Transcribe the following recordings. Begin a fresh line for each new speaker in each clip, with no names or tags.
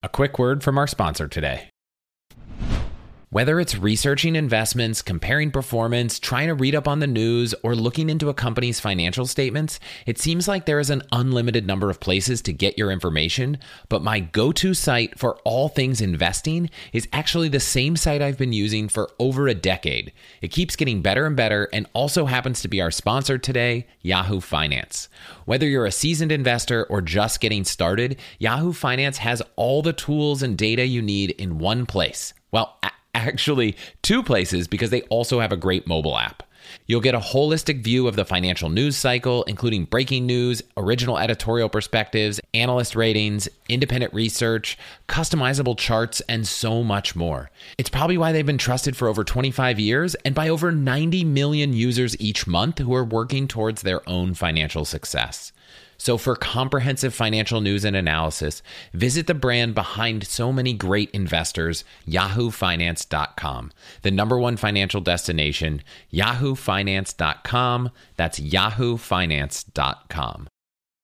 A quick word from our sponsor today. Whether it's researching investments, comparing performance, trying to read up on the news, or looking into a company's financial statements, it seems like there is an unlimited number of places to get your information, but my go-to site for all things investing is actually the same site I've been using for over a decade. It keeps getting better and better and also happens to be our sponsor today, Yahoo Finance. Whether you're a seasoned investor or just getting started, Yahoo Finance has all the tools and data you need in one place. Well, actually, two places, because they also have a great mobile app. You'll get a holistic view of the financial news cycle, including breaking news, original editorial perspectives, analyst ratings, independent research, customizable charts, and so much more. It's probably why they've been trusted for over 25 years and by over 90 million users each month who are working towards their own financial success. So for comprehensive financial news and analysis, visit the brand behind so many great investors, yahoofinance.com. The number one financial destination, yahoofinance.com. That's yahoofinance.com.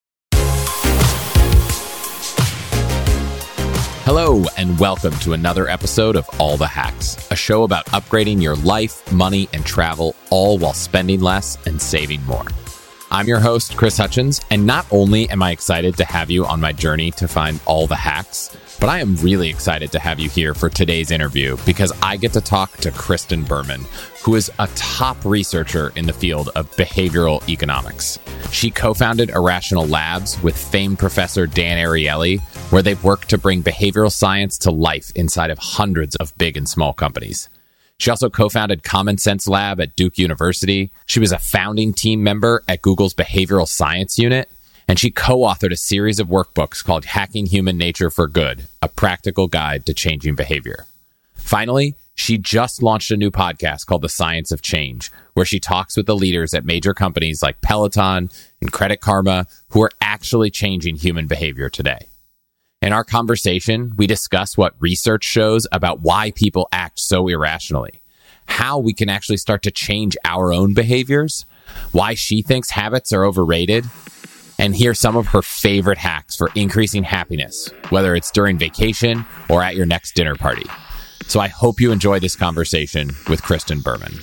Hello, and welcome to another episode of All the Hacks, a show about upgrading your life, money, and travel, all while spending less and saving more. I'm your host, Chris Hutchins, and not only am I excited to have you on my journey to find all the hacks, but I am really excited to have you here for today's interview because I get to talk to Kristen Berman, who is a top researcher in the field of behavioral economics. She co-founded Irrational Labs with famed professor Dan Ariely, where they've worked to bring behavioral science to life inside of hundreds of big and small companies. She also co-founded Common Sense Lab at Duke University. She was a founding team member at Google's Behavioral Science Unit, and she co-authored a series of workbooks called Hacking Human Nature for Good, a practical guide to changing behavior. Finally, she just launched a new podcast called The Science of Change, where she talks with the leaders at major companies like Peloton and Credit Karma who are actually changing human behavior today. In our conversation, we discuss what research shows about why people act so irrationally, how we can actually start to change our own behaviors, why she thinks habits are overrated, and hear some of her favorite hacks for increasing happiness, whether it's during vacation or at your next dinner party. So I hope you enjoy this conversation with Kristen Berman.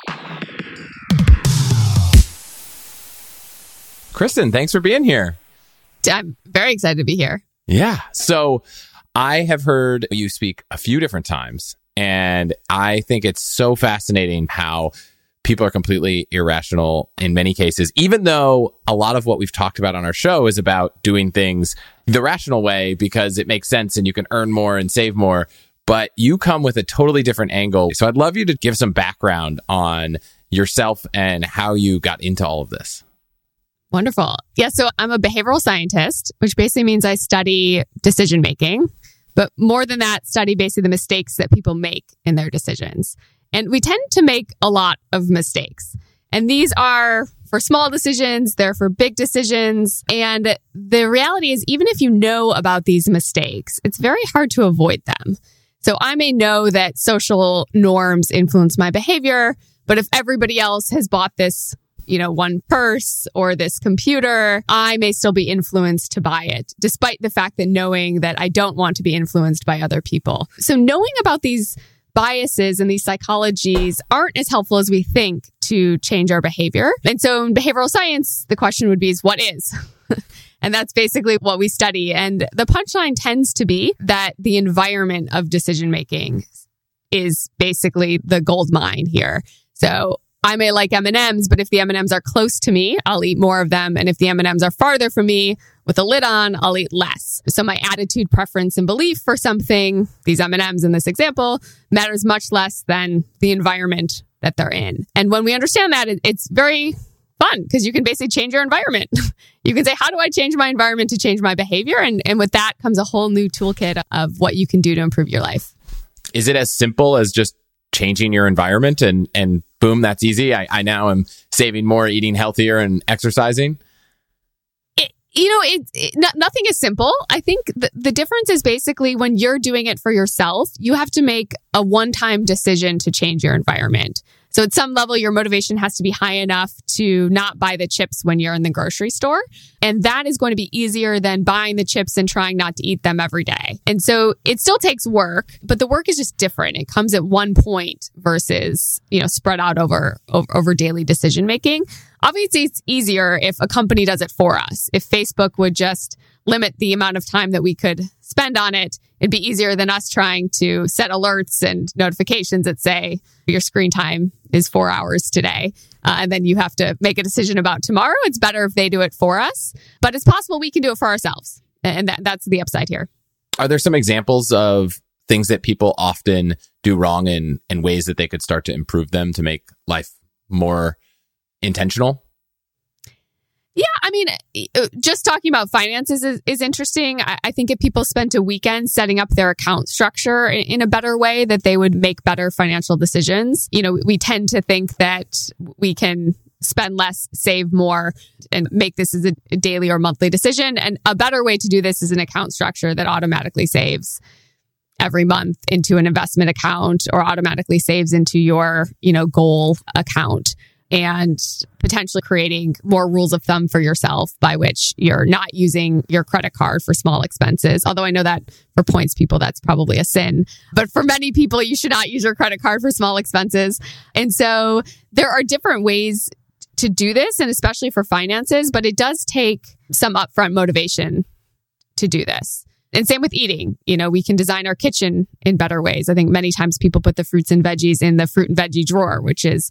Kristen, thanks for being here.
I'm very excited to be here.
Yeah. So I have heard you speak a few different times, and I think it's so fascinating how people are completely irrational in many cases, even though a lot of what we've talked about on our show is about doing things the rational way because it makes sense and you can earn more and save more. But you come with a totally different angle. So I'd love you to give some background on yourself and how you got into all of this.
Wonderful. Yeah, so I'm a behavioral scientist, which basically means I study decision making, but more than that, study basically the mistakes that people make in their decisions. And we tend to make a lot of mistakes. And these are for small decisions, they're for big decisions. And the reality is, even if you know about these mistakes, it's very hard to avoid them. So I may know that social norms influence my behavior, but if everybody else has bought this one purse or this computer, I may still be influenced to buy it, despite the fact that knowing that I don't want to be influenced by other people. So knowing about these biases and these psychologies aren't as helpful as we think to change our behavior. And so in behavioral science, the question would be, what is? And that's basically what we study. And the punchline tends to be that the environment of decision making is basically the gold mine here. So I may like M&Ms, but if the M&Ms are close to me, I'll eat more of them. And if the M&Ms are farther from me with a lid on, I'll eat less. So my attitude, preference, and belief for something, these M&Ms in this example, matters much less than the environment that they're in. And when we understand that, it's very fun because you can basically change your environment. You can say, how do I change my environment to change my behavior? And with that comes a whole new toolkit of what you can do to improve your life. Is it as simple as just changing your environment and boom, that's easy? I now am saving more, eating healthier, and exercising. Nothing is simple. I think the difference is basically when you're doing it for yourself, you have to make a one-time decision to change your environment. So at some level, your motivation has to be high enough to not buy the chips when you're in the grocery store. And that is going to be easier than buying the chips and trying not to eat them every day. And so it still takes work, but the work is just different. It comes at one point versus, spread out over daily decision making. Obviously, it's easier if a company does it for us. If Facebook would just limit the amount of time that we could spend on it, it'd be easier than us trying to set alerts and notifications that say your screen time is 4 hours today. And then you have to make a decision about tomorrow. It's better if they do it for us, but it's possible we can do it for ourselves. And that's the upside here.
Are there some examples of things that people often do wrong and ways that they could start to improve them to make life more intentional?
Yeah, I mean, just talking about finances is interesting. I think if people spent a weekend setting up their account structure in a better way, that they would make better financial decisions. We tend to think that we can spend less, save more, and make this as a daily or monthly decision. And a better way to do this is an account structure that automatically saves every month into an investment account or automatically saves into your, goal account, and potentially creating more rules of thumb for yourself by which you're not using your credit card for small expenses. Although I know that for points people, that's probably a sin. But for many people, you should not use your credit card for small expenses. And so there are different ways to do this, and especially for finances, but it does take some upfront motivation to do this. And same with eating. We can design our kitchen in better ways. I think many times people put the fruits and veggies in the fruit and veggie drawer, which is,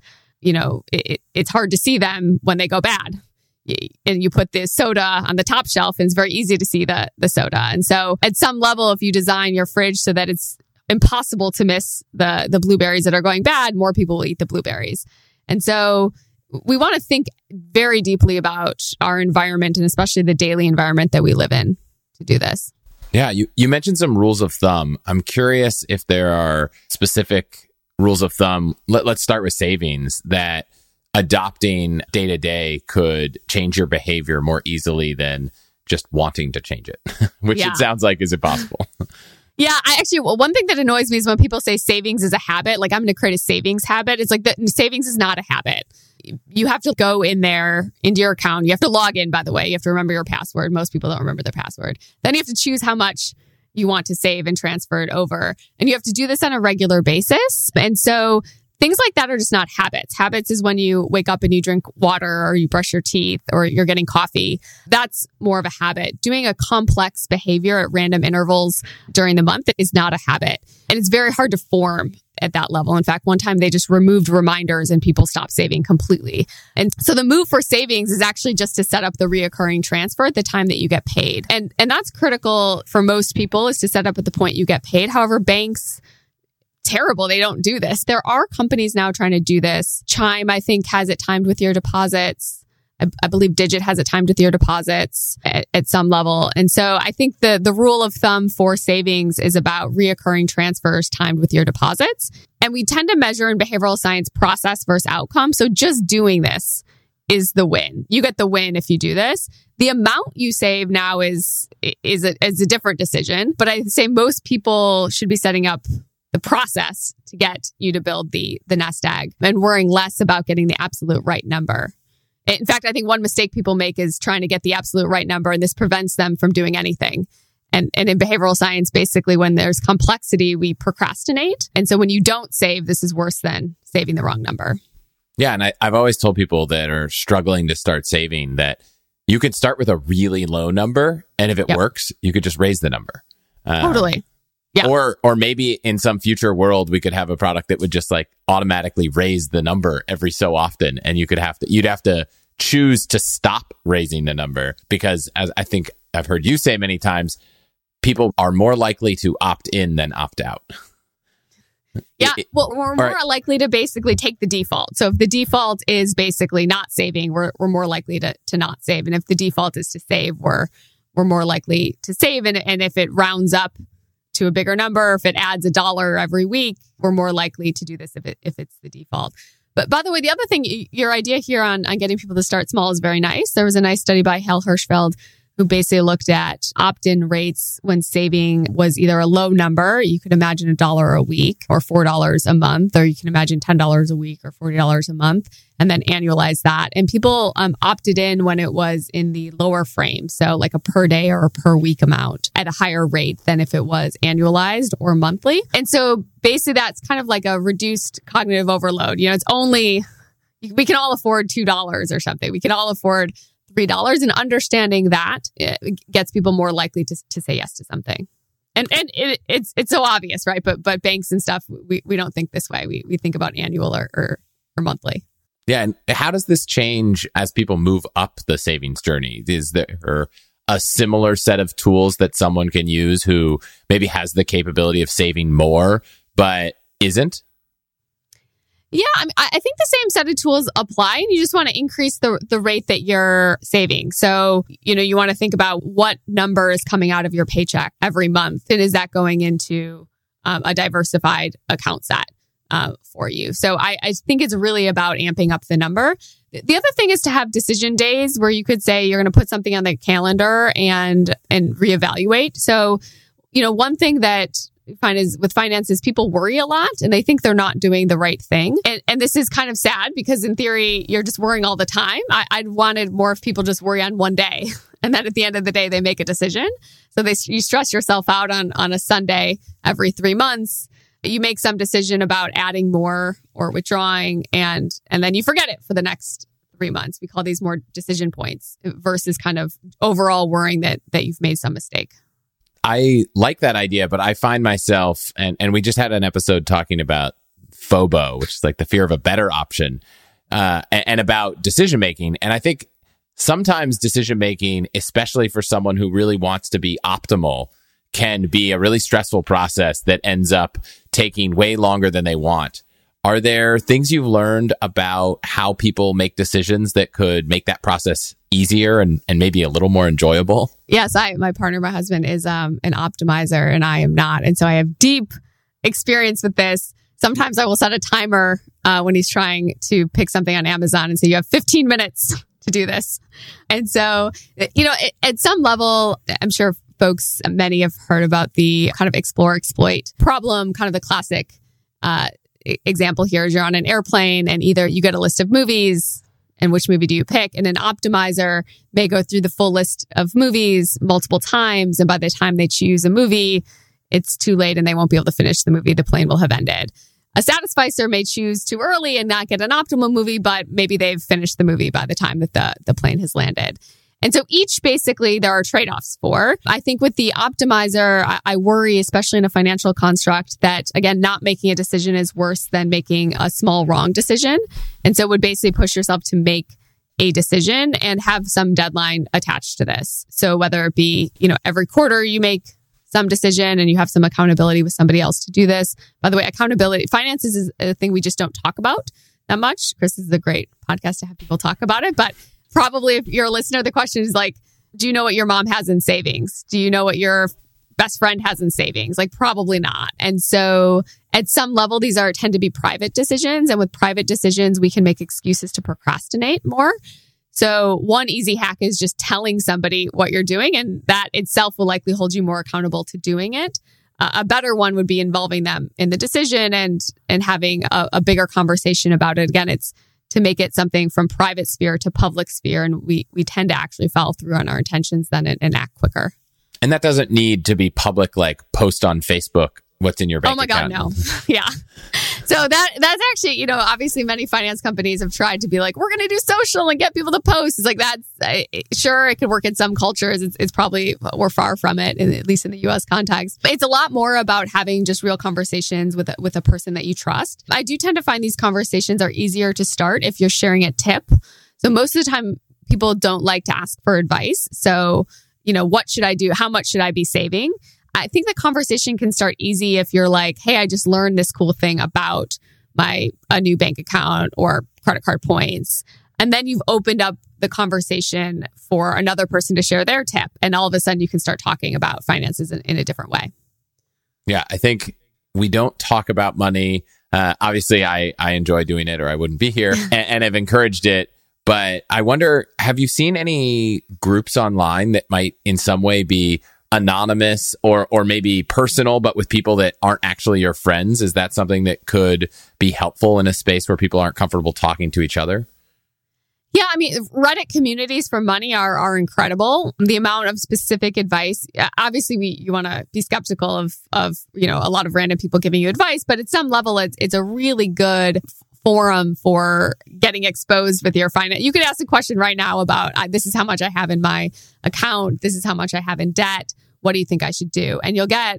it's hard to see them when they go bad. And you put the soda on the top shelf and it's very easy to see the soda. And so at some level, if you design your fridge so that it's impossible to miss the blueberries that are going bad, more people will eat the blueberries. And so we want to think very deeply about our environment, and especially the daily environment that we live in, to do this.
Yeah, you mentioned some rules of thumb. I'm curious if there are specific rules of thumb. Let's start with savings that adopting day to day could change your behavior more easily than just wanting to change it, which it sounds like is impossible.
Yeah, one thing that annoys me is when people say savings is a habit. Like, I'm going to create a savings habit. It's like savings is not a habit. You have to go in there into your account. You have to log in, by the way. You have to remember your password. Most people don't remember their password. Then you have to choose how much you want to save and transfer it over. And you have to do this on a regular basis. And so things like that are just not habits. Habits is when you wake up and you drink water, or you brush your teeth, or you're getting coffee. That's more of a habit. Doing a complex behavior at random intervals during the month is not a habit. And it's very hard to form at that level. In fact, one time they just removed reminders and people stopped saving completely. And so the move for savings is actually just to set up the reoccurring transfer at the time that you get paid. And that's critical for most people, is to set up at the point you get paid. However, banks, terrible, they don't do this. There are companies now trying to do this. Chime, I think, has it timed with your deposits. I believe Digit has it timed with your deposits at some level. And so I think the rule of thumb for savings is about reoccurring transfers timed with your deposits. And we tend to measure in behavioral science process versus outcome. So just doing this is the win. You get the win if you do this. The amount you save now is a different decision. But I say most people should be setting up the process to get you to build the nest egg and worrying less about getting the absolute right number. In fact, I think one mistake people make is trying to get the absolute right number, and this prevents them from doing anything. And in behavioral science, basically, when there's complexity, we procrastinate. And so when you don't save, this is worse than saving the wrong number.
Yeah. And I've always told people that are struggling to start saving that you could start with a really low number. And if it works, you could just raise the number.
Totally. Yeah.
Or maybe in some future world, we could have a product that would just like automatically raise the number every so often. And you'd have to choose to stop raising the number, because, as I think I've heard you say many times, people are more likely to opt in than opt out.
Yeah. Well, we're more likely to basically take the default. So if the default is basically not saving, we're more likely to not save. And if the default is to save, we're more likely to save. And if it rounds up to a bigger number, if it adds $1 every week, we're more likely to do this if it's the default. But by the way, the other thing, your idea here on getting people to start small is very nice. There was a nice study by Hal Hirschfeld who basically looked at opt-in rates when saving was either a low number. You could imagine $1 a week or $4 a month, or you can imagine $10 a week or $40 a month, and then annualize that. And people opted in when it was in the lower frame. So like a per day or a per week amount at a higher rate than if it was annualized or monthly. And so basically that's kind of like a reduced cognitive overload. You know, it's only, we can all afford $2 or something. We can all afford $3, and understanding that it gets people more likely to say yes to something. And it's so obvious, right? But banks and stuff, we don't think this way. We think about annual or monthly.
Yeah. And how does this change as people move up the savings journey? Is there a similar set of tools that someone can use who maybe has the capability of saving more, but isn't?
Yeah, I think the same set of tools apply, and you just want to increase the rate that you're saving. So, you know, you want to think about what number is coming out of your paycheck every month, and is that going into a diversified account set for you? So I think it's really about amping up the number. The other thing is to have decision days where you could say you're going to put something on the calendar and reevaluate. So, you know, one thing that find is with finances, people worry a lot and they think they're not doing the right thing. And this is kind of sad because in theory, you're just worrying all the time. I'd wanted more if people just worry on one day. And then at the end of the day, they make a decision. So you stress yourself out on a Sunday every 3 months. You make some decision about adding more or withdrawing, and then you forget it for the next 3 months. We call these more decision points versus kind of overall worrying that you've made some mistake.
I like that idea, but I find myself, and we just had an episode talking about FOBO, which is like the fear of a better option, and about decision making. And I think sometimes decision making, especially for someone who really wants to be optimal, can be a really stressful process that ends up taking way longer than they want. Are there things you've learned about how people make decisions that could make that process easier and maybe a little more enjoyable?
Yes, my partner, my husband, is an optimizer and I am not. And so I have deep experience with this. Sometimes I will set a timer when he's trying to pick something on Amazon and say, you have 15 minutes to do this. And so, you know, at some level, I'm sure folks, many have heard about the kind of explore, exploit problem, kind of the classic example here is you're on an airplane and either you get a list of movies and which movie do you pick? And an optimizer may go through the full list of movies multiple times. And by the time they choose a movie, it's too late and they won't be able to finish the movie. The plane will have ended. A satisficer may choose too early and not get an optimal movie, but maybe they've finished the movie by the time that the plane has landed. And so each basically there are trade-offs for. I think with the optimizer, I worry, especially in a financial construct, that again, not making a decision is worse than making a small wrong decision. And so it would basically push yourself to make a decision and have some deadline attached to this. So whether it be, you know, every quarter you make some decision and you have some accountability with somebody else to do this. By the way, accountability, finances is a thing we just don't talk about that much. Chris, this is a great podcast to have people talk about it, but probably if you're a listener, the question is like, do you know what your mom has in savings? Do you know what your best friend has in savings? Like, probably not. And so at some level, these tend to be private decisions. And with private decisions, we can make excuses to procrastinate more. So one easy hack is just telling somebody what you're doing, and that itself will likely hold you more accountable to doing it. A better one would be involving them in the decision and having a bigger conversation about it. Again, it's to make it something from private sphere to public sphere. And we tend to actually follow through on our intentions then and act quicker.
And that doesn't need to be public, like post on Facebook what's in your bank account.
Oh my God, no. Yeah. So that's actually, you know, obviously many finance companies have tried to be like, we're going to do social and get people to post. It's like, that's sure, it could work in some cultures. It's probably, we're far from it, at least in the US context. But it's a lot more about having just real conversations with a person that you trust. I do tend to find these conversations are easier to start if you're sharing a tip. So most of the time, people don't like to ask for advice. So, you know, what should I do? How much should I be saving? I think the conversation can start easy if you're like, hey, I just learned this cool thing about a new bank account or credit card points. And then you've opened up the conversation for another person to share their tip. And all of a sudden you can start talking about finances in a different way.
Yeah, I think we don't talk about money. Obviously, I enjoy doing it or I wouldn't be here and have encouraged it But I wonder, have you seen any groups online that might in some way be anonymous or maybe personal, but with people that aren't actually your friends? Is that something that could be helpful in a space where people aren't comfortable talking to each other?
Yeah, I mean, Reddit communities for money are incredible. The amount of specific advice, obviously, you want to be skeptical of a lot of random people giving you advice, but at some level, it's a really good forum for getting exposed with your finance. You could ask a question right now about this is how much I have in my account, this is how much I have in debt. What do you think I should do? And you'll get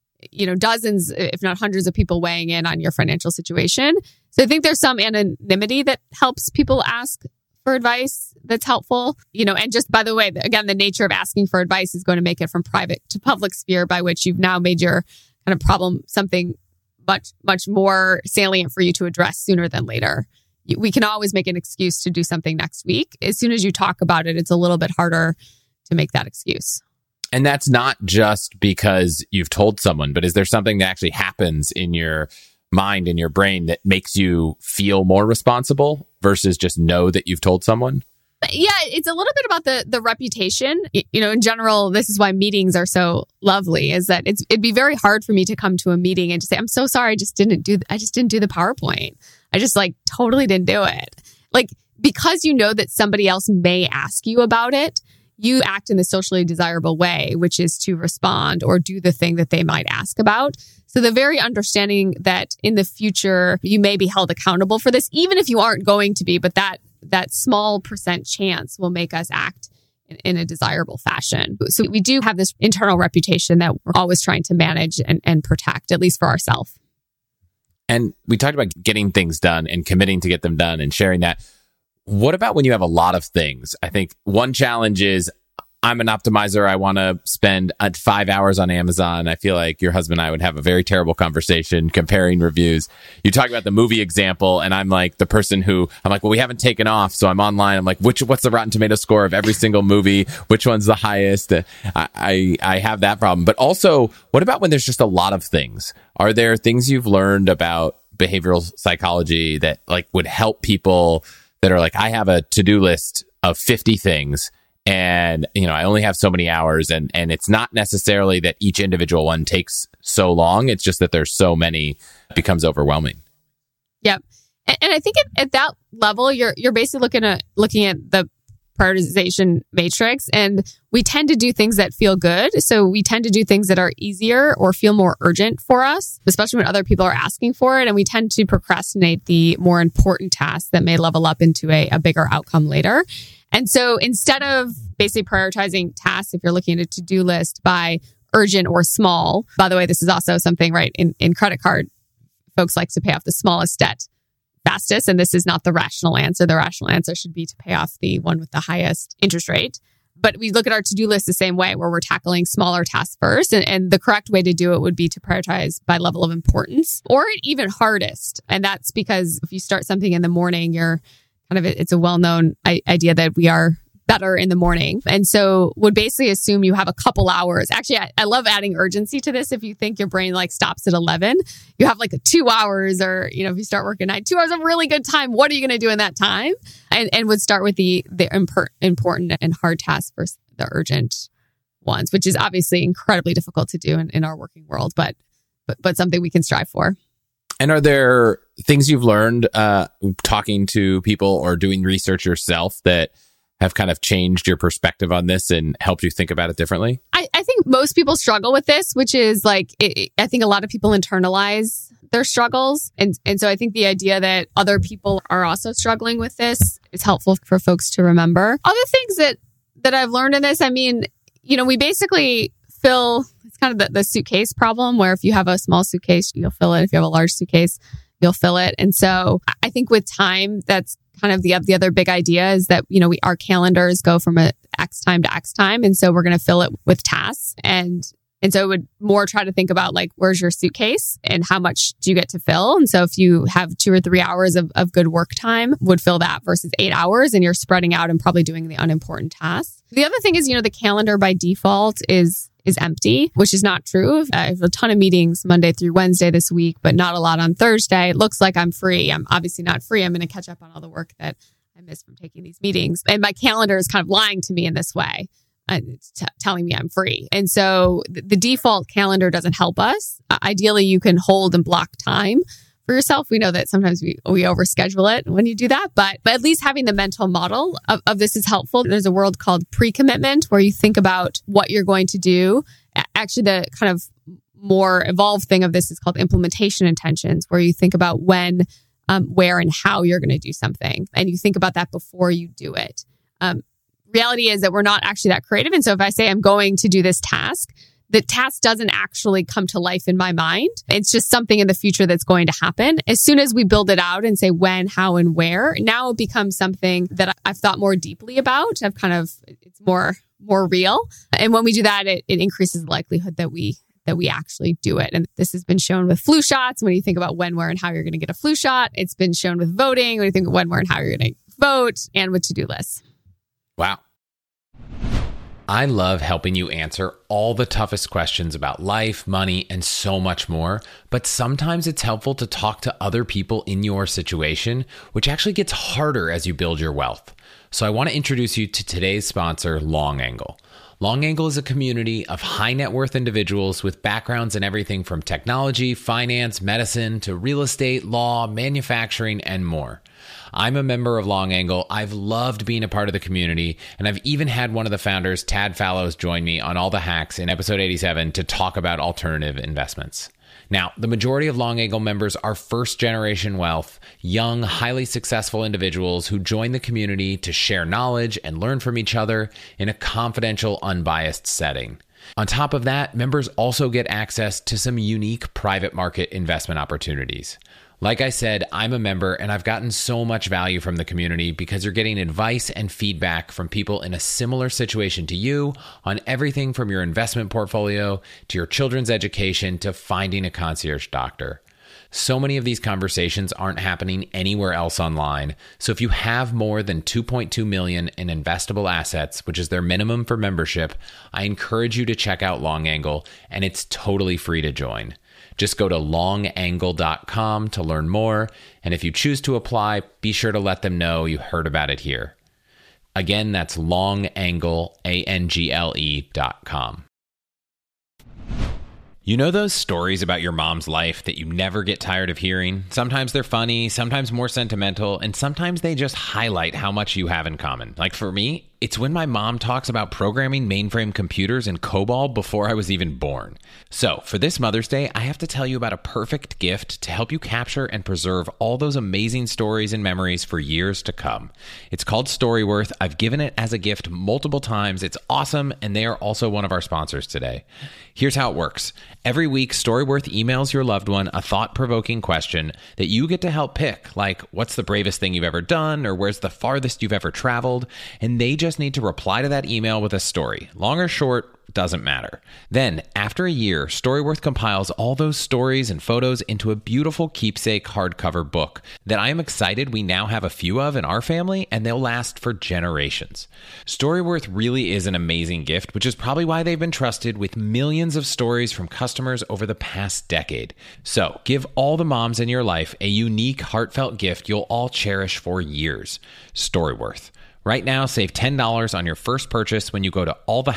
dozens, if not hundreds of people weighing in on your financial situation. So I think there's some anonymity that helps people ask for advice that's helpful, and just by the way, again, the nature of asking for advice is going to make it from private to public sphere, by which you've now made your kind of problem something much, much more salient for you to address sooner than later. We can always make an excuse to do something next week. As soon as you talk about it, it's a little bit harder to make that excuse.
And that's not just because you've told someone, but is there something that actually happens in your mind, in your brain, that makes you feel more responsible versus just know that you've told someone?
Yeah, it's a little bit about the reputation. In general, this is why meetings are so lovely, is that it'd be very hard for me to come to a meeting and just say, I'm so sorry, I just didn't do the PowerPoint. I just totally didn't do it. Because you know that somebody else may ask you about it, you act in the socially desirable way, which is to respond or do the thing that they might ask about. So the very understanding that in the future, you may be held accountable for this, even if you aren't going to be, but that small % chance will make us act in a desirable fashion. So we do have this internal reputation that we're always trying to manage and protect, at least for ourselves.
And we talked about getting things done and committing to get them done and sharing that. What about when you have a lot of things? I think one challenge is I'm an optimizer. I want to spend 5 hours on Amazon. I feel like your husband and I would have a very terrible conversation comparing reviews. You talk about the movie example, and I'm like the person who I'm like, well, we haven't taken off. So I'm online. I'm like, what's the Rotten Tomato score of every single movie? Which one's the highest? I have that problem. But also, what about when there's just a lot of things? Are there things you've learned about behavioral psychology that would help people that are I have a to-do list of 50 things and, I only have so many hours and it's not necessarily that each individual one takes so long. It's just that there's so many, it becomes overwhelming.
Yep. And I think at that level, you're basically looking at the prioritization matrix, and we tend to do things that feel good. So we tend to do things that are easier or feel more urgent for us, especially when other people are asking for it. And we tend to procrastinate the more important tasks that may level up into a bigger outcome later. And so instead of basically prioritizing tasks, if you're looking at a to-do list by urgent or small, by the way, this is also something, right, in credit card, folks like to pay off the smallest debt fastest. And this is not the rational answer. The rational answer should be to pay off the one with the highest interest rate. But we look at our to-do list the same way, where we're tackling smaller tasks first. And the correct way to do it would be to prioritize by level of importance, or even hardest. And that's because if you start something in the morning, it's a well-known idea that we are better in the morning. And so would basically assume you have a couple hours. Actually, I love adding urgency to this. If you think your brain stops at 11, you have 2 hours, or, if you start working at night, 2 hours of really good time. What are you going to do in that time? And would start with the important and hard tasks versus the urgent ones, which is obviously incredibly difficult to do in our working world, but something we can strive for.
And are there things you've learned talking to people or doing research yourself that have kind of changed your perspective on this and helped you think about it differently?
I think most people struggle with this, which is I think a lot of people internalize their struggles. And so I think the idea that other people are also struggling with this is helpful for folks to remember. Other things that I've learned in this, we basically fill, it's kind of the suitcase problem, where if you have a small suitcase, you'll fill it. If you have a large suitcase, you'll fill it. And so I think with time, that's kind of the other big idea, is that, our calendars go from a X time to X time. And so we're going to fill it with tasks. And so I would more try to think about where's your suitcase and how much do you get to fill? And so if you have 2 or 3 hours of good work time, would fill that versus 8 hours, and you're spreading out and probably doing the unimportant tasks. The other thing is, the calendar by default is empty, which is not true. I have a ton of meetings Monday through Wednesday this week, but not a lot on Thursday. It looks like I'm free. I'm obviously not free. I'm going to catch up on all the work that miss from taking these meetings. And my calendar is kind of lying to me in this way, it's telling me I'm free. And so the default calendar doesn't help us. Ideally, you can hold and block time for yourself. We know that sometimes we overschedule it when you do that, but at least having the mental model of this is helpful. There's a word called pre-commitment where you think about what you're going to do. Actually, the kind of more evolved thing of this is called implementation intentions, where you think about when, where, and how you're going to do something. And you think about that before you do it. Reality is that we're not actually that creative. And so if I say I'm going to do this task, the task doesn't actually come to life in my mind. It's just something in the future that's going to happen. As soon as we build it out and say when, how, and where, now it becomes something that I've thought more deeply about. It's more real. And when we do that, it increases the likelihood that we actually do it. And this has been shown with flu shots. When you think about when, where, and how you're going to get a flu shot, it's been shown with voting. When you think of when, where, and how you're going to vote, and with to-do lists.
Wow. I love helping you answer all the toughest questions about life, money, and so much more. But sometimes it's helpful to talk to other people in your situation, which actually gets harder as you build your wealth. So I want to introduce you to today's sponsor, LongAngle. LongAngle is a community of high net worth individuals with backgrounds in everything from technology, finance, medicine, to real estate, law, manufacturing, and more. I'm a member of LongAngle. I've loved being a part of the community, and I've even had one of the founders, Tad Fallows, join me on All the Hacks in episode 87 to talk about alternative investments. Now, the majority of LongAngle members are first-generation wealth, young, highly successful individuals who join the community to share knowledge and learn from each other in a confidential, unbiased setting. On top of that, members also get access to some unique private market investment opportunities. Like I said, I'm a member and I've gotten so much value from the community because you're getting advice and feedback from people in a similar situation to you on everything from your investment portfolio to your children's education to finding a concierge doctor. So many of these conversations aren't happening anywhere else online. So if you have more than 2.2 million in investable assets, which is their minimum for membership, I encourage you to check out LongAngle, and it's totally free to join. Just go to longangle.com to learn more. And if you choose to apply, be sure to let them know you heard about it here. Again, that's longangle, ANGLE.com. You know those stories about your mom's life that you never get tired of hearing? Sometimes they're funny, sometimes more sentimental, and sometimes they just highlight how much you have in common. Like for me, it's when my mom talks about programming mainframe computers in COBOL before I was even born. So for this Mother's Day, I have to tell you about a perfect gift to help you capture and preserve all those amazing stories and memories for years to come. It's called Storyworth. I've given it as a gift multiple times. It's awesome, and they are also one of our sponsors today. Here's how it works. Every week, Storyworth emails your loved one a thought-provoking question that you get to help pick, like what's the bravest thing you've ever done, or where's the farthest you've ever traveled, and they just need to reply to that email with a story. Long or short, doesn't matter. Then, after a year, Storyworth compiles all those stories and photos into a beautiful keepsake hardcover book that I am excited we now have a few of in our family, and they'll last for generations. Storyworth really is an amazing gift, which is probably why they've been trusted with millions of stories from customers over the past decade. So, give all the moms in your life a unique, heartfelt gift you'll all cherish for years. Storyworth. Right now, save $10 on your first purchase when you go to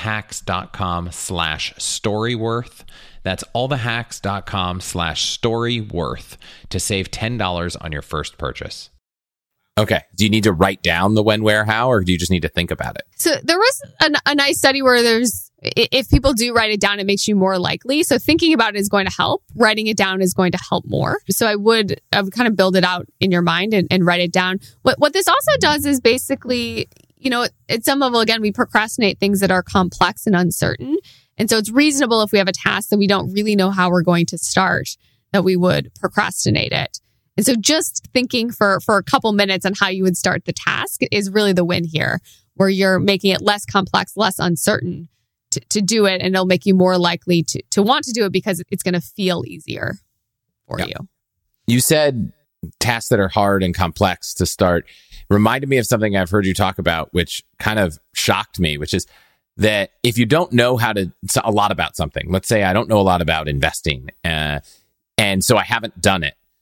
allthehacks.com/storyworth. That's allthehacks.com/storyworth to save $10 on your first purchase. Okay. Do you need to write down the when, where, how, or do you just need to think about it?
So there was a nice study where if people do write it down, it makes you more likely. So thinking about it is going to help. Writing it down is going to help more. So I would kind of build it out in your mind and write it down. What this also does is basically, at some level, again, we procrastinate things that are complex and uncertain. And so it's reasonable if we have a task that we don't really know how we're going to start, that we would procrastinate it. And so just thinking for a couple minutes on how you would start the task is really the win here, where you're making it less complex, less uncertain to do it. And it'll make you more likely to want to do it because it's going to feel easier for you.
You said tasks that are hard and complex to start. Reminded me of something I've heard you talk about, which kind of shocked me, which is that if you don't know a lot about something, let's say I don't know a lot about investing, and so I haven't done it,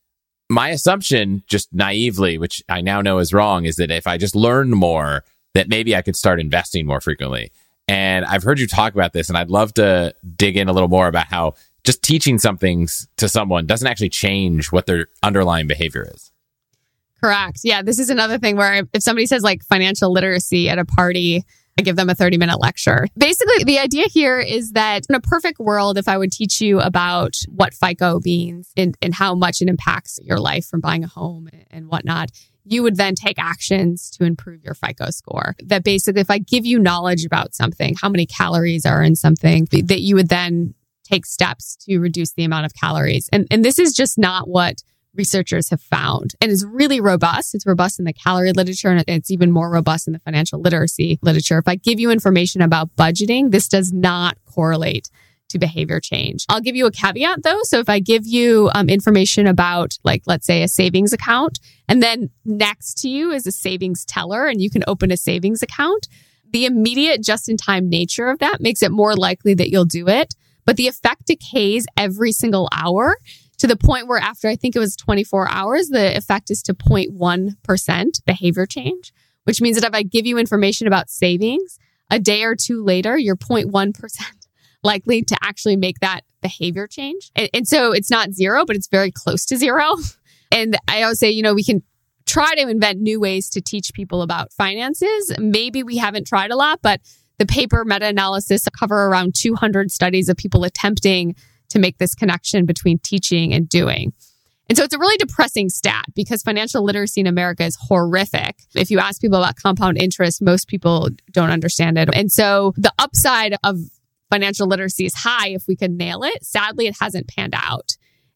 my assumption, just naively, which I now know is wrong, is that if I just learned more, that maybe I could start investing more frequently. And I've heard you talk about this, and I'd love to dig in a little more about how just teaching something to someone doesn't actually change what their underlying behavior is.
Correct. Yeah, this is another thing where if somebody says like financial literacy at a party, I give them a 30-minute lecture. Basically, the idea here is that in a perfect world, if I would teach you about what FICO means and how much it impacts your life from buying a home and whatnot, you would then take actions to improve your FICO score. That basically, if I give you knowledge about something, how many calories are in something, that you would then take steps to reduce the amount of calories. And this is just not what researchers have found. And it's really robust. It's robust in the calorie literature, and it's even more robust in the financial literacy literature. If I give you information about budgeting, this does not correlate to behavior change. I'll give you a caveat though. So if I give you information about, like, let's say a savings account, and then next to you is a savings teller and you can open a savings account, the immediate just-in-time nature of that makes it more likely that you'll do it. But the effect decays every single hour to the point where after, I think it was 24 hours, the effect is to 0.1% behavior change, which means that if I give you information about savings, a day or two later, you're 0.1% likely to actually make that behavior change. And so it's not zero, but it's very close to zero. And I always say, we can try to invent new ways to teach people about finances. Maybe we haven't tried a lot, but the paper meta-analysis cover around 200 studies of people attempting to make this connection between teaching and doing. And so it's a really depressing stat because financial literacy in America is horrific. If you ask people about compound interest, most people don't understand it. And so the upside of financial literacy is high if we could nail it. Sadly, it hasn't panned out.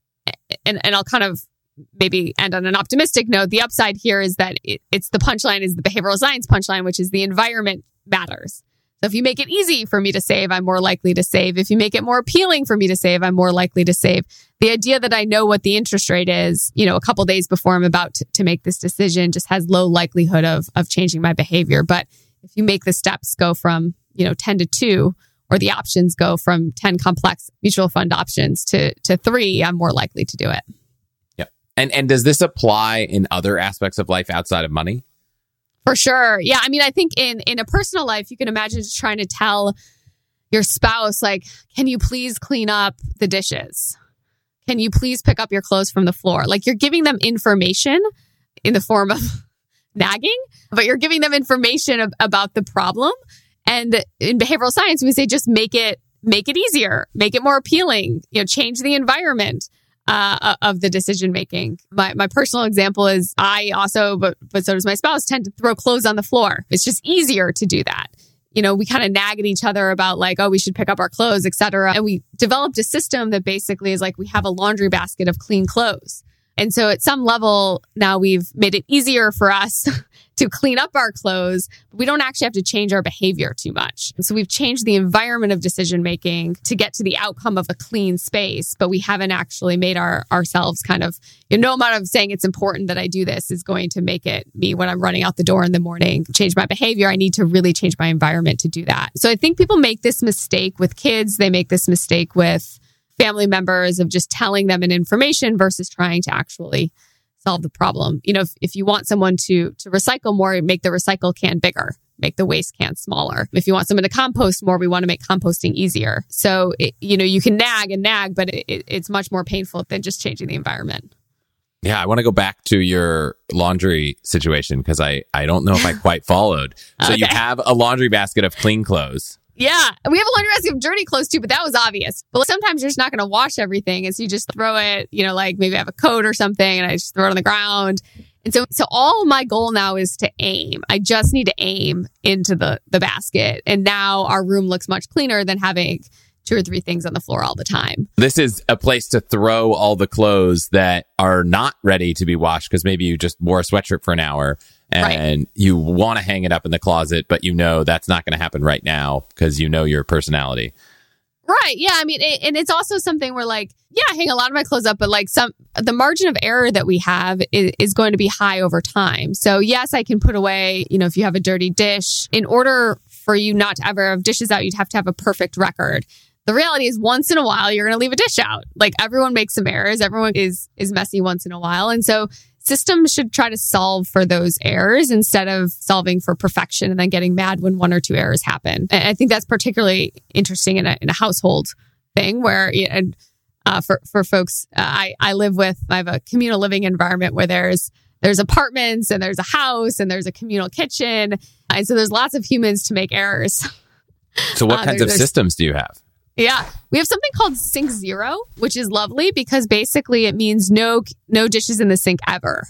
And I'll kind of maybe end on an optimistic note. The upside here is that it's the punchline is the behavioral science punchline, which is the environment matters. So if you make it easy for me to save, I'm more likely to save. If you make it more appealing for me to save, I'm more likely to save. The idea that I know what the interest rate is, a couple days before I'm about to make this decision just has low likelihood of changing my behavior. But if you make the steps go from, 10 to 2, or the options go from 10 complex mutual fund options to 3, I'm more likely to do it.
Yep. And does this apply in other aspects of life outside of money?
For sure. Yeah. I mean, I think in a personal life, you can imagine just trying to tell your spouse, like, can you please clean up the dishes? Can you please pick up your clothes from the floor? Like, you're giving them information in the form of nagging, but you're giving them information about the problem. And in behavioral science, we say just make it easier, make it more appealing, change the environment of the decision making. My personal example is I also, but so does my spouse, tend to throw clothes on the floor. It's just easier to do that. We kind of nag at each other about like, oh, we should pick up our clothes, et cetera. And we developed a system that basically is like we have a laundry basket of clean clothes. And so at some level now we've made it easier for us to clean up our clothes, but we don't actually have to change our behavior too much. And so we've changed the environment of decision making to get to the outcome of a clean space, but we haven't actually made ourselves kind of, no amount of saying it's important that I do this is going to make it me when I'm running out the door in the morning, change my behavior. I need to really change my environment to do that. So I think people make this mistake with kids. They make this mistake with family members of just telling them an information versus trying to actually solve the problem. If you want someone to recycle more, make the recycle can bigger, make the waste can smaller. If you want someone to compost more, we want to make composting easier. So, you can nag, but it's much more painful than just changing the environment.
Yeah, I want to go back to your laundry situation because I don't know if I quite followed. So okay. You have a laundry basket of clean clothes.
Yeah. We have a laundry basket of dirty clothes too, but that was obvious. But sometimes you're just not going to wash everything. And so you just throw it, like maybe I have a coat or something and I just throw it on the ground. And so all my goal now is to aim. I just need to aim into the basket. And now our room looks much cleaner than having 2 or 3 things on the floor all the time.
This is a place to throw all the clothes that are not ready to be washed because maybe you just wore a sweatshirt for an hour. And you want to hang it up in the closet, but that's not going to happen right now because your personality.
Right. Yeah. I mean, and it's also something where I hang a lot of my clothes up, but the margin of error that we have is going to be high over time. So yes, I can put away, if you have a dirty dish, in order for you not to ever have dishes out, you'd have to have a perfect record. The reality is once in a while, you're going to leave a dish out. Like everyone makes some errors. Everyone is messy once in a while. And so systems should try to solve for those errors instead of solving for perfection and then getting mad when one or two errors happen. And I think that's particularly interesting in a household thing where, for folks, I have a communal living environment where there's apartments and there's a house and there's a communal kitchen. And so there's lots of humans to make errors.
So what kinds of systems do you have?
Yeah, we have something called Sink Zero, which is lovely because basically it means no dishes in the sink ever.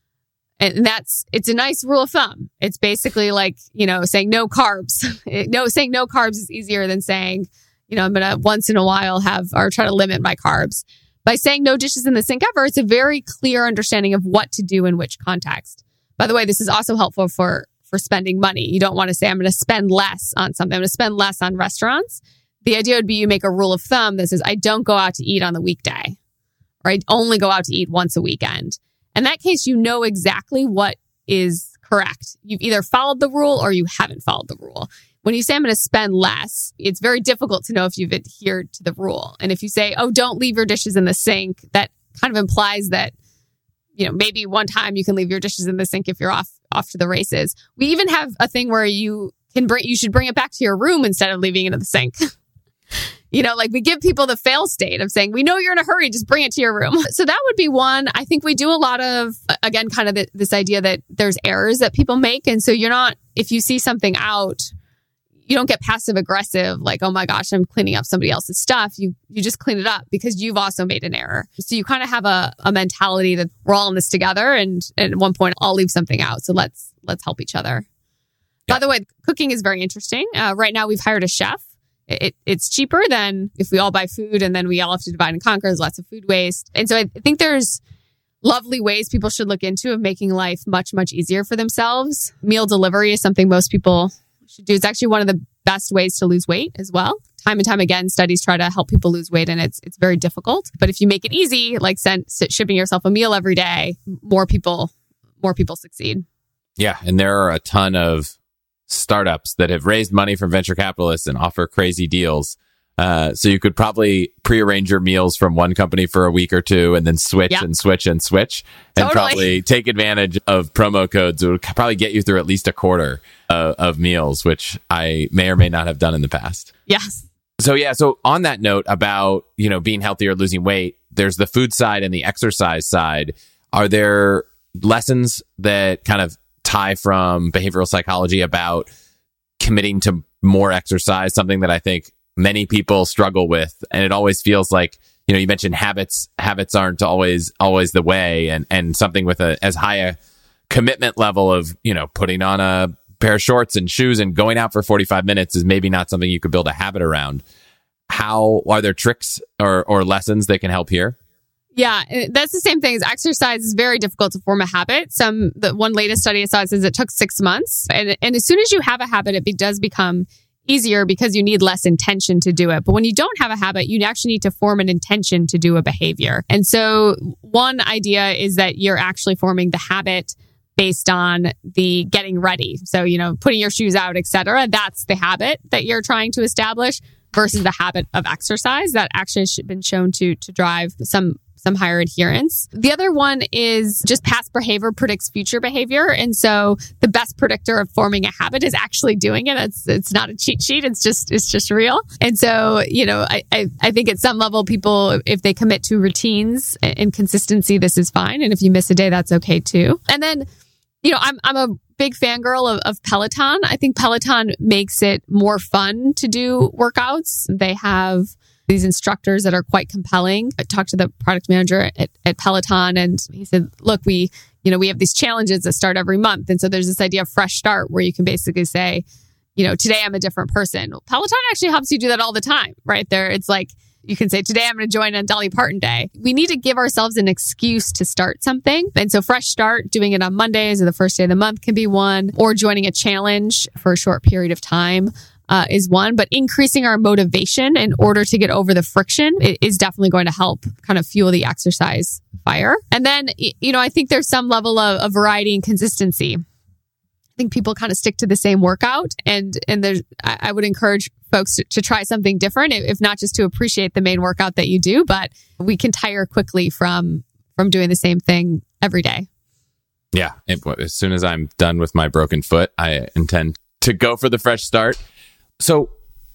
And it's a nice rule of thumb. It's basically like, saying no carbs. Saying no carbs is easier than saying, I'm going to once in a while try to limit my carbs. By saying no dishes in the sink ever, it's a very clear understanding of what to do in which context. By the way, this is also helpful for spending money. You don't want to say, I'm going to spend less on something. I'm going to spend less on restaurants. The idea would be you make a rule of thumb that says, I don't go out to eat on the weekday, or I only go out to eat once a weekend. In that case, you know exactly what is correct. You've either followed the rule or you haven't followed the rule. When you say I'm going to spend less, it's very difficult to know if you've adhered to the rule. And if you say, oh, don't leave your dishes in the sink, that kind of implies that, maybe one time you can leave your dishes in the sink if you're off to the races. We even have a thing where you should bring it back to your room instead of leaving it in the sink. Like we give people the fail state of saying, we know you're in a hurry, just bring it to your room. So that would be one. I think we do a lot of, again, kind of this idea that there's errors that people make. And so if you see something out, you don't get passive aggressive, like, oh my gosh, I'm cleaning up somebody else's stuff. You just clean it up because you've also made an error. So you kind of have a mentality that we're all in this together. And at one point I'll leave something out. So let's help each other. Yeah. By the way, cooking is very interesting. Right now we've hired a chef. It's cheaper than if we all buy food and then we all have to divide and conquer. There's lots of food waste. And so I think there's lovely ways people should look into of making life much, much easier for themselves. Meal delivery is something most people should do. It's actually one of the best ways to lose weight as well. Time and time again, studies try to help people lose weight and it's very difficult. But if you make it easy, like shipping yourself a meal every day, more people succeed.
Yeah. And there are a ton of startups that have raised money from venture capitalists and offer crazy deals. So you could probably prearrange your meals from one company for a week or two and then switch and switch and switch and probably take advantage of promo codes. It would probably get you through at least a quarter of meals, which I may or may not have done in the past.
Yes.
So on that note about, being healthy or losing weight, there's the food side and the exercise side. Are there lessons that kind of tie from behavioral psychology about committing to more exercise, something that I think many people struggle with? And it always feels like, you mentioned habits aren't always the way, and something with as high a commitment level of, putting on a pair of shorts and shoes and going out for 45 minutes is maybe not something you could build a habit around. How are there tricks or lessons that can help here?
Yeah, that's the same thing as exercise is very difficult to form a habit. The one latest study I saw says it took 6 months. And as soon as you have a habit, it does become easier because you need less intention to do it. But when you don't have a habit, you actually need to form an intention to do a behavior. And so one idea is that you're actually forming the habit based on the getting ready. So, putting your shoes out, etc. That's the habit that you're trying to establish versus the habit of exercise that actually has been shown to drive some higher adherence. The other one is just past behavior predicts future behavior. And so the best predictor of forming a habit is actually doing it. It's not a cheat sheet. It's just real. And so, I think at some level, people, if they commit to routines and consistency, this is fine. And if you miss a day, that's okay too. And then, I'm a big fangirl of Peloton. I think Peloton makes it more fun to do workouts. They have these instructors that are quite compelling. I talked to the product manager at Peloton and he said, look, we have these challenges that start every month. And so there's this idea of fresh start where you can basically say, today I'm a different person. Well, Peloton actually helps you do that all the time, right? It's like, you can say, today I'm going to join on Dolly Parton Day. We need to give ourselves an excuse to start something. And so fresh start, doing it on Mondays or the first day of the month can be one, or joining a challenge for a short period of time is one. But increasing our motivation in order to get over the friction is definitely going to help kind of fuel the exercise fire. And then, I think there's some level of variety and consistency. think people kind of stick to the same workout, and I would encourage folks to try something different, if not just to appreciate the main workout that you do, but we can tire quickly from doing the same thing every day.
Yeah. As soon as I'm done with my broken foot, I intend to go for the fresh start. So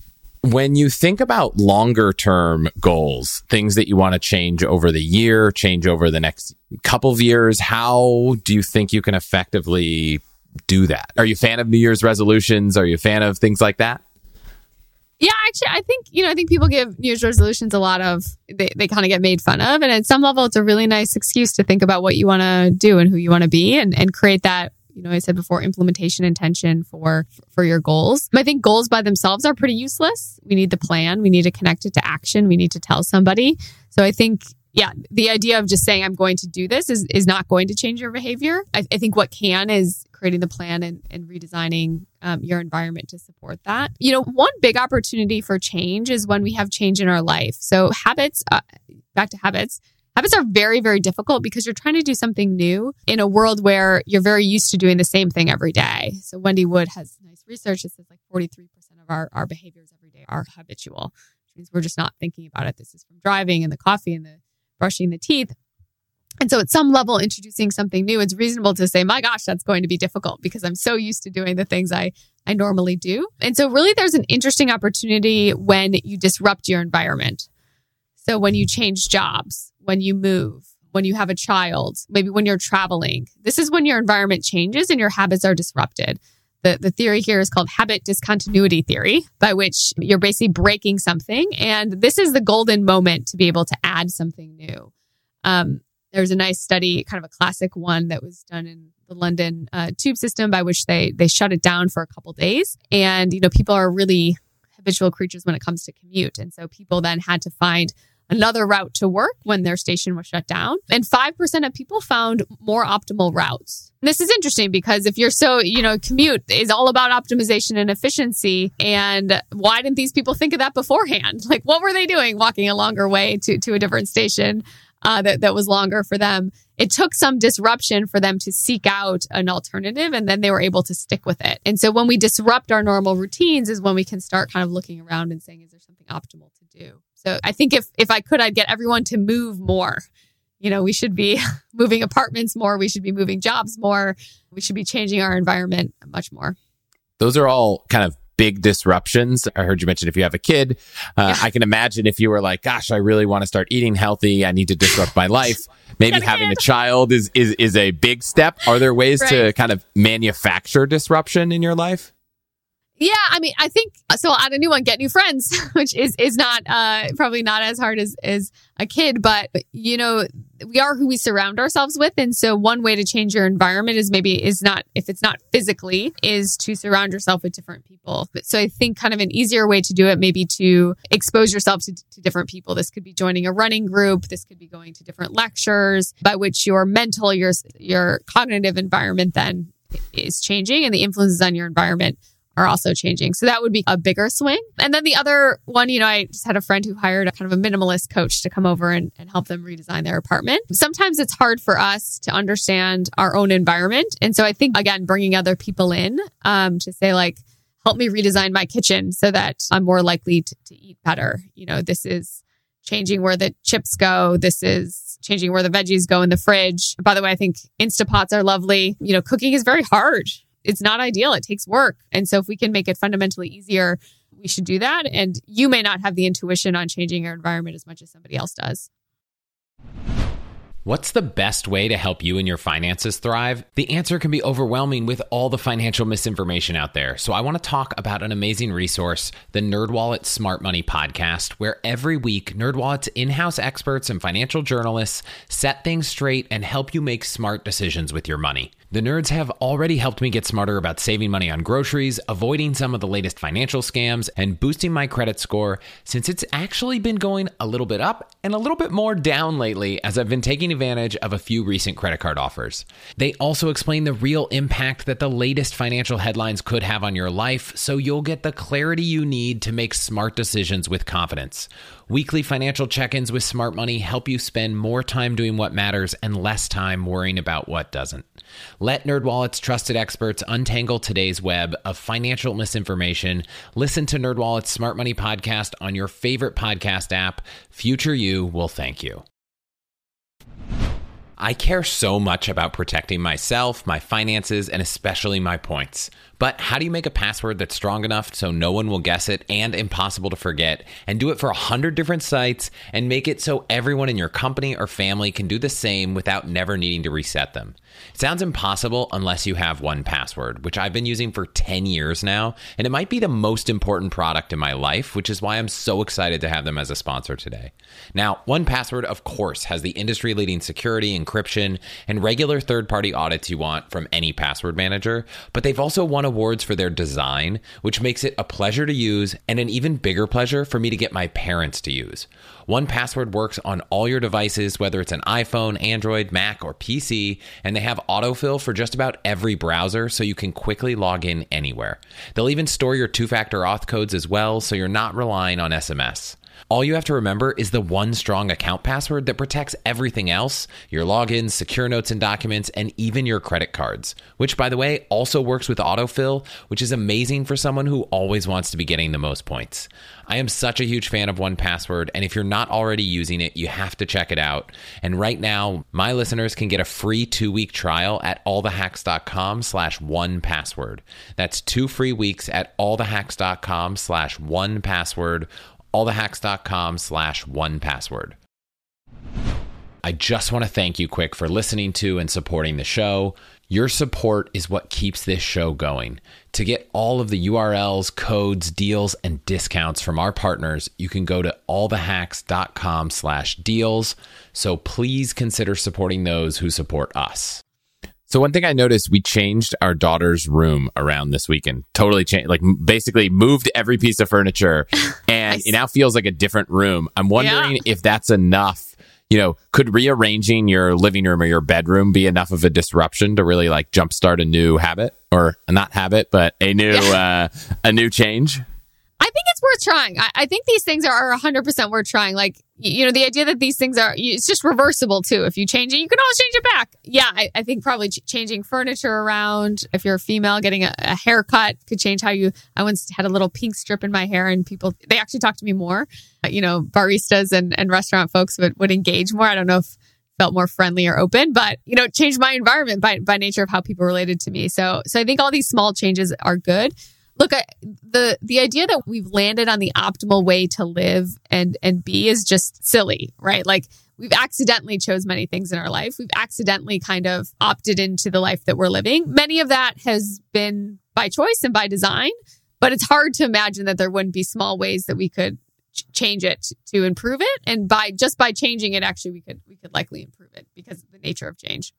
when you think about longer term goals, things that you want to change over the year, change over the next couple of years, how do you think you can effectively do that? Are you a fan of New Year's resolutions? Are you a fan of things like that?
Yeah, actually, I think people give New Year's resolutions a lot of, they kind of get made fun of. And at some level, it's a really nice excuse to think about what you want to do and who you want to be and create that, I said before, implementation intention for your goals. I think goals by themselves are pretty useless. We need the plan. We need to connect it to action. We need to tell somebody. So I think, the idea of just saying I'm going to do this is not going to change your behavior. I think what can is creating the plan and redesigning your environment to support that. One big opportunity for change is when we have change in our life. So habits, back to habits. Habits are very, very difficult because you're trying to do something new in a world where you're very used to doing the same thing every day. So Wendy Wood has nice research that says 43% of our behaviors every day are habitual, which means we're just not thinking about it. This is from driving and the coffee and the brushing the teeth. And so at some level, introducing something new, it's reasonable to say, my gosh, that's going to be difficult because I'm so used to doing the things I normally do. And so really there's an interesting opportunity when you disrupt your environment. So when you change jobs, when you move, when you have a child, maybe when you're traveling, this is when your environment changes and your habits are disrupted. The theory here is called habit discontinuity theory, by which you're basically breaking something. And this is the golden moment to be able to add something new. There's a nice study, kind of a classic one that was done in the London tube system, by which they shut it down for a couple days. And, people are really habitual creatures when it comes to commute. And so people then had to find another route to work when their station was shut down. And 5% of people found more optimal routes. And this is interesting because if you're commute is all about optimization and efficiency. And why didn't these people think of that beforehand? Like, what were they doing walking a longer way to a different station that was longer for them? It took some disruption for them to seek out an alternative, and then they were able to stick with it. And so when we disrupt our normal routines is when we can start kind of looking around and saying, is there something optimal to do? So I think if I could, I'd get everyone to move more. We should be moving apartments more. We should be moving jobs more. We should be changing our environment much more.
Those are all kind of big disruptions. I heard you mention if you have a kid, I can imagine if you were like, gosh, I really want to start eating healthy. I need to disrupt my life. Maybe having a child is a big step. Are there ways to kind of manufacture disruption in your life?
Yeah, I think so. I'll add a new one: get new friends, which is not probably not as hard as a kid, but we are who we surround ourselves with, and so one way to change your environment is not if it's not physically, is to surround yourself with different people. So I think kind of an easier way to do it, maybe to expose yourself to different people. This could be joining a running group. This could be going to different lectures, by which your mental, your cognitive environment then is changing, and the influences on your environment are also changing. So that would be a bigger swing. And then the other one, I just had a friend who hired a kind of a minimalist coach to come over and help them redesign their apartment. Sometimes it's hard for us to understand our own environment. And so I think, again, bringing other people in to say, like, help me redesign my kitchen so that I'm more likely to eat better. This is changing where the chips go. This is changing where the veggies go in the fridge. By the way, I think Instapots are lovely. Cooking is very hard. It's not ideal. It takes work. And so if we can make it fundamentally easier, we should do that. And you may not have the intuition on changing your environment as much as somebody else does.
What's the best way to help you and your finances thrive? The answer can be overwhelming with all the financial misinformation out there. So I want to talk about an amazing resource, the NerdWallet Smart Money Podcast, where every week NerdWallet's in-house experts and financial journalists set things straight and help you make smart decisions with your money. The nerds have already helped me get smarter about saving money on groceries, avoiding some of the latest financial scams, and boosting my credit score, since it's actually been going a little bit up and a little bit more down lately as I've been taking advantage of a few recent credit card offers. They also explain the real impact that the latest financial headlines could have on your life, so you'll get the clarity you need to make smart decisions with confidence. Weekly financial check-ins with Smart Money help you spend more time doing what matters and less time worrying about what doesn't. Let NerdWallet's trusted experts untangle today's web of financial misinformation. Listen to NerdWallet's Smart Money podcast on your favorite podcast app. Future you will thank you. I care so much about protecting myself, my finances, and especially my points. But how do you make a password that's strong enough so no one will guess it and impossible to forget, and do it for 100 different sites and make it so everyone in your company or family can do the same without never needing to reset them? It sounds impossible unless you have 1Password, which I've been using for 10 years now, and it might be the most important product in my life, which is why I'm so excited to have them as a sponsor today. Now, 1Password, of course, has the industry-leading security, encryption, and regular third-party audits you want from any password manager, but they've also won awards for their design, which makes it a pleasure to use and an even bigger pleasure for me to get my parents to use. 1Password works on all your devices, whether it's an iPhone, Android, Mac, or PC, and they have autofill for just about every browser, so you can quickly log in anywhere. They'll even store your two-factor auth codes as well, so you're not relying on SMS. All you have to remember is the one strong account password that protects everything else, your logins, secure notes and documents, and even your credit cards, which, by the way, also works with autofill, which is amazing for someone who always wants to be getting the most points. I am such a huge fan of 1Password, and if you're not already using it, you have to check it out. And right now, my listeners can get a free 2-week trial at allthehacks.com/1Password. That's 2 free weeks at allthehacks.com/1Password. allthehacks.com/1Password. I just want to thank you quick for listening to and supporting the show. Your support is what keeps this show going. To get all of the URLs, codes, deals, and discounts from our partners, you can go to allthehacks.com/deals. So please consider supporting those who support us. So one thing I noticed, we changed our daughter's room around this weekend. Totally changed, like basically moved every piece of furniture, and nice. It now feels like a different room. I'm wondering if that's enough. You know, could rearranging your living room or your bedroom be enough of a disruption to really like jumpstart a new habit, or not habit, but a new change?
I think it's worth trying. I think these things are 100% worth trying. Like, you know, the idea that these things are, it's just reversible too. If you change it, you can always change it back. Yeah, I think probably changing furniture around. If you're a female, getting a haircut could change how you, I once had a little pink strip in my hair, and people, they actually talked to me more. You know, baristas and restaurant folks would engage more. I don't know if felt more friendly or open, but, you know, it changed my environment by nature of how people related to me. So I think all these small changes are good. Look, the idea that we've landed on the optimal way to live and be is just silly, right? Like, we've accidentally chose many things in our life. We've accidentally kind of opted into the life that we're living. Many of that has been by choice and by design, but it's hard to imagine that there wouldn't be small ways that we could change it to improve it. And by changing it, actually, we could likely improve it because of the nature of change.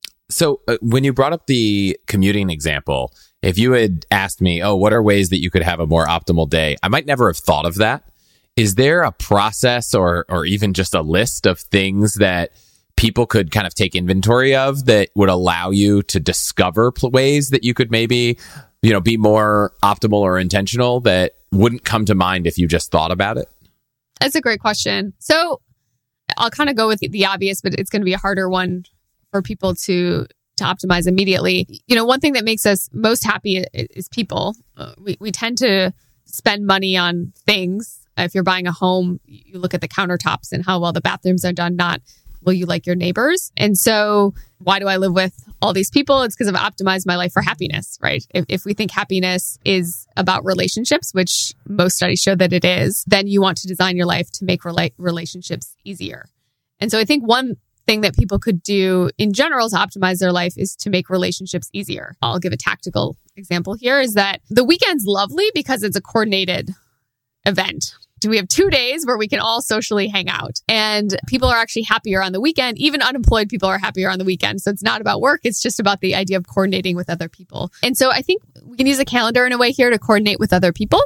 So when you brought up the commuting example, if you had asked me, what are ways that you could have a more optimal day? I might never have thought of that. Is there a process or even just a list of things that people could kind of take inventory of that would allow you to discover ways that you could maybe, you know, be more optimal or intentional that wouldn't come to mind if you just thought about it?
That's a great question. So I'll kind of go with the obvious, but it's going to be a harder one for people to optimize immediately. You know, one thing that makes us most happy is people. We tend to spend money on things. If you're buying a home, you look at the countertops and how well the bathrooms are done, not will you like your neighbors. And so why do I live with all these people? It's because I've optimized my life for happiness, right? If we think happiness is about relationships, which most studies show that it is, then you want to design your life to make relationships easier. And so I think one thing that people could do in general to optimize their life is to make relationships easier. I'll give a tactical example here, is that the weekend's lovely because it's a coordinated event. We have 2 days where we can all socially hang out, and people are actually happier on the weekend. Even unemployed people are happier on the weekend. So it's not about work. It's just about the idea of coordinating with other people. And so I think we can use a calendar in a way here to coordinate with other people,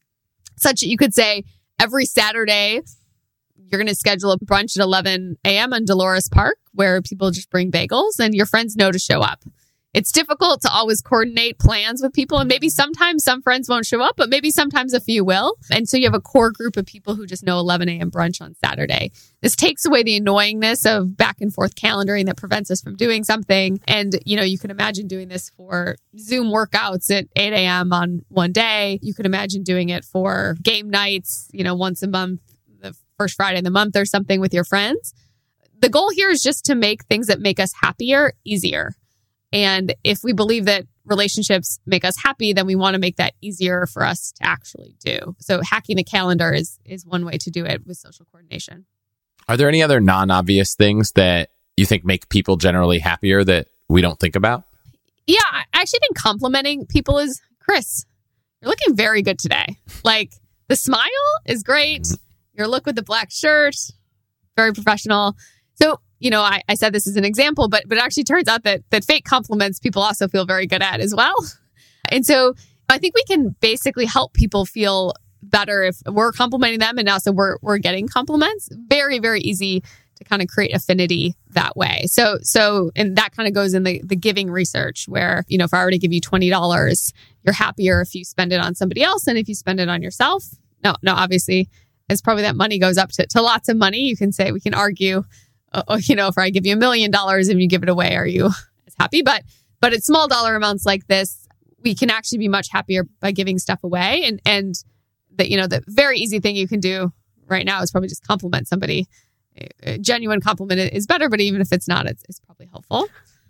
such that you could say every Saturday, you're going to schedule a brunch at 11 a.m. on Dolores Park where people just bring bagels and your friends know to show up. it's difficult to always coordinate plans with people. And maybe sometimes some friends won't show up, but maybe sometimes a few will. And so you have a core group of people who just know 11 a.m. brunch on Saturday. This takes away the annoyingness of back and forth calendaring that prevents us from doing something. And, you can imagine doing this for Zoom workouts at 8 a.m. on one day. You could imagine doing it for game nights, once a month, the first Friday of the month or something with your friends. The goal here is just to make things that make us happier easier. And if we believe that relationships make us happy, then we want to make that easier for us to actually do. So hacking the calendar is one way to do it with social coordination.
Are there any other non-obvious things that you think make people generally happier that we don't think about?
Yeah, I actually think complimenting people is, Chris, you're looking very good today. Like the smile is great. Your look with the black shirt, very professional. So, I said this as an example, but it actually turns out that fake compliments people also feel very good at as well. And so I think we can basically help people feel better if we're complimenting them and also we're getting compliments. Very, very easy to kind of create affinity that way. So and that kind of goes in the giving research where, if I were to give you $20, you're happier if you spend it on somebody else than if you spend it on yourself. No, obviously, as probably that money goes up to lots of money, we can argue, if I give you $1 million and you give it away, are you as happy? But at small dollar amounts like this, we can actually be much happier by giving stuff away. And the very easy thing you can do right now is probably just compliment somebody. A genuine compliment is better, but even if it's not, it's probably helpful.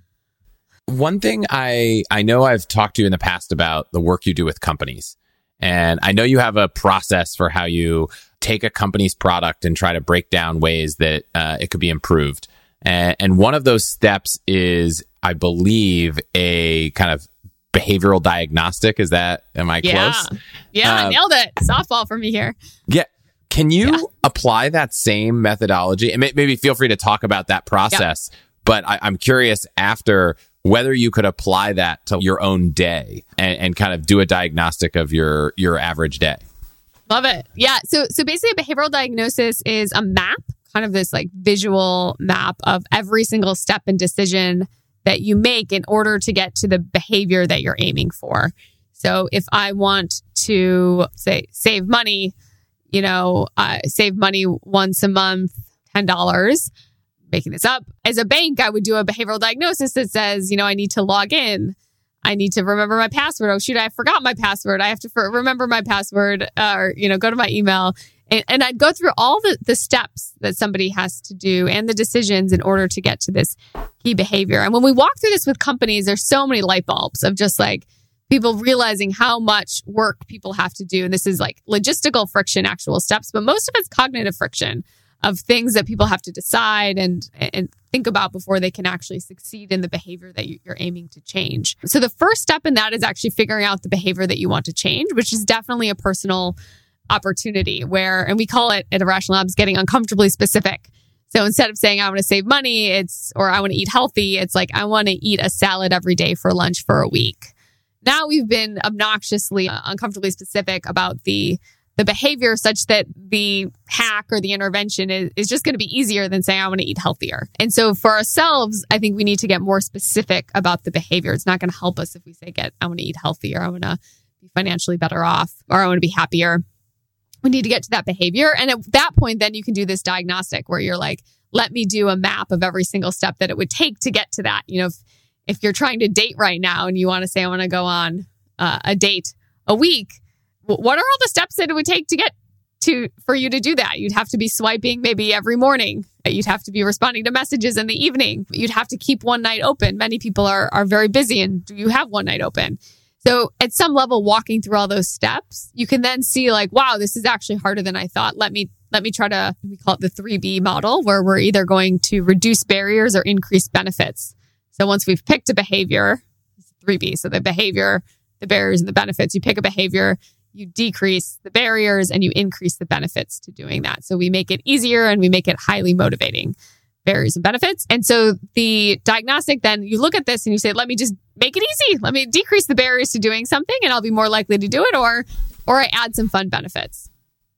One thing I know I've talked to you in the past about the work you do with companies. And I know you have a process for how you take a company's product and try to break down ways that it could be improved. And one of those steps is, I believe, a kind of behavioral diagnostic. Am I close?
Yeah, nailed it. Softball for me here.
Yeah. Can you apply that same methodology? And maybe feel free to talk about that process. Yeah. But I'm curious after whether you could apply that to your own day and kind of do a diagnostic of your average day.
Love it. Yeah. So basically a behavioral diagnosis is a map, kind of this like visual map of every single step and decision that you make in order to get to the behavior that you're aiming for. So if I want to say save money, save money once a month, $10, making this up. As a bank, I would do a behavioral diagnosis that says, I need to log in. I need to remember my password. Oh, shoot, I forgot my password. I have to remember my password or, go to my email. And I'd go through all the steps that somebody has to do and the decisions in order to get to this key behavior. And when we walk through this with companies, there's so many light bulbs of just like people realizing how much work people have to do. And this is like logistical friction, actual steps, but most of it's cognitive friction of things that people have to decide and think about before they can actually succeed in the behavior that you're aiming to change. So the first step in that is actually figuring out the behavior that you want to change, which is definitely a personal opportunity and we call it at Irrational Labs getting uncomfortably specific. So instead of saying I want to save money, or I want to eat healthy, it's like I want to eat a salad every day for lunch for a week. Now we've been obnoxiously, uncomfortably specific about the behavior such that the hack or the intervention is just going to be easier than saying I want to eat healthier. And so for ourselves, I think we need to get more specific about the behavior. It's not going to help us if we say I want to eat healthier, I want to be financially better off, or I want to be happier. We need to get to that behavior. And at that point, then you can do this diagnostic where you're like, let me do a map of every single step that it would take to get to that. If you're trying to date right now and you want to say, I want to go on a date a week, what are all the steps that it would take to get for you to do that? You'd have to be swiping maybe every morning. You'd have to be responding to messages in the evening. You'd have to keep one night open. Many people are very busy and you have one night open. So at some level, walking through all those steps, you can then see like, wow, this is actually harder than I thought. Let me try to, we call it the 3B model, where we're either going to reduce barriers or increase benefits. So once we've picked a behavior, 3B, so the behavior, the barriers and the benefits, you pick a behavior, you decrease the barriers and you increase the benefits to doing that. So we make it easier and we make it highly motivating, barriers and benefits. And so the diagnostic, then you look at this and you say, let me just make it easy. Let me decrease the barriers to doing something and I'll be more likely to do it, or I add some fun benefits.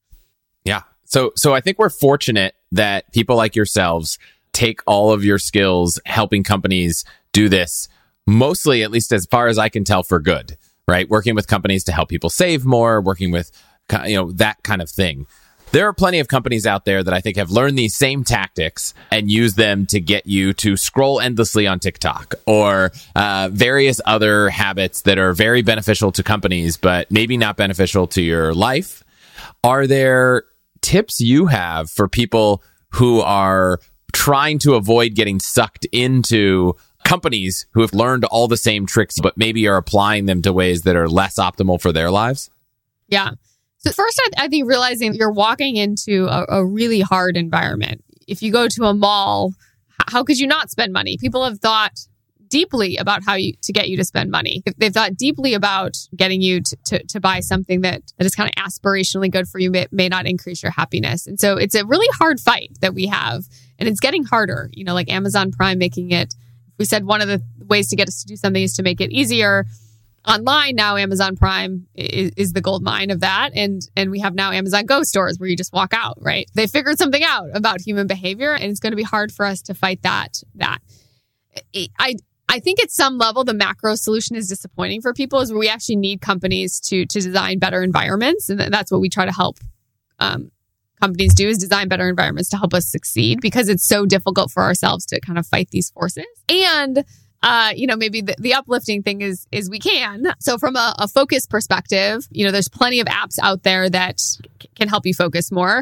Yeah. So I think we're fortunate that people like yourselves take all of your skills helping companies do this mostly, at least as far as I can tell, for good, right? Working with companies to help people save more, working with, that kind of thing. There are plenty of companies out there that I think have learned these same tactics and use them to get you to scroll endlessly on TikTok or various other habits that are very beneficial to companies, but maybe not beneficial to your life. Are there tips you have for people who are trying to avoid getting sucked into companies who have learned all the same tricks, but maybe are applying them to ways that are less optimal for their lives?
Yeah. So first, I think realizing you're walking into a really hard environment. If you go to a mall, how could you not spend money? People have thought deeply about to get you to spend money. They've thought deeply about getting you to buy something that is kind of aspirationally good for you, may not increase your happiness. And so it's a really hard fight that we have. And it's getting harder, like Amazon Prime making it. We said one of the ways to get us to do something is to make it easier. Online now, Amazon Prime is the gold mine of that. And we have now Amazon Go stores where you just walk out, right? They figured something out about human behavior, and it's going to be hard for us to fight that. I think at some level, the macro solution is disappointing for people, is where we actually need companies to design better environments. And that's what we try to help companies do, is design better environments to help us succeed, because it's so difficult for ourselves to kind of fight these forces. And maybe the uplifting thing is we can. So from a focus perspective, there's plenty of apps out there that can help you focus more.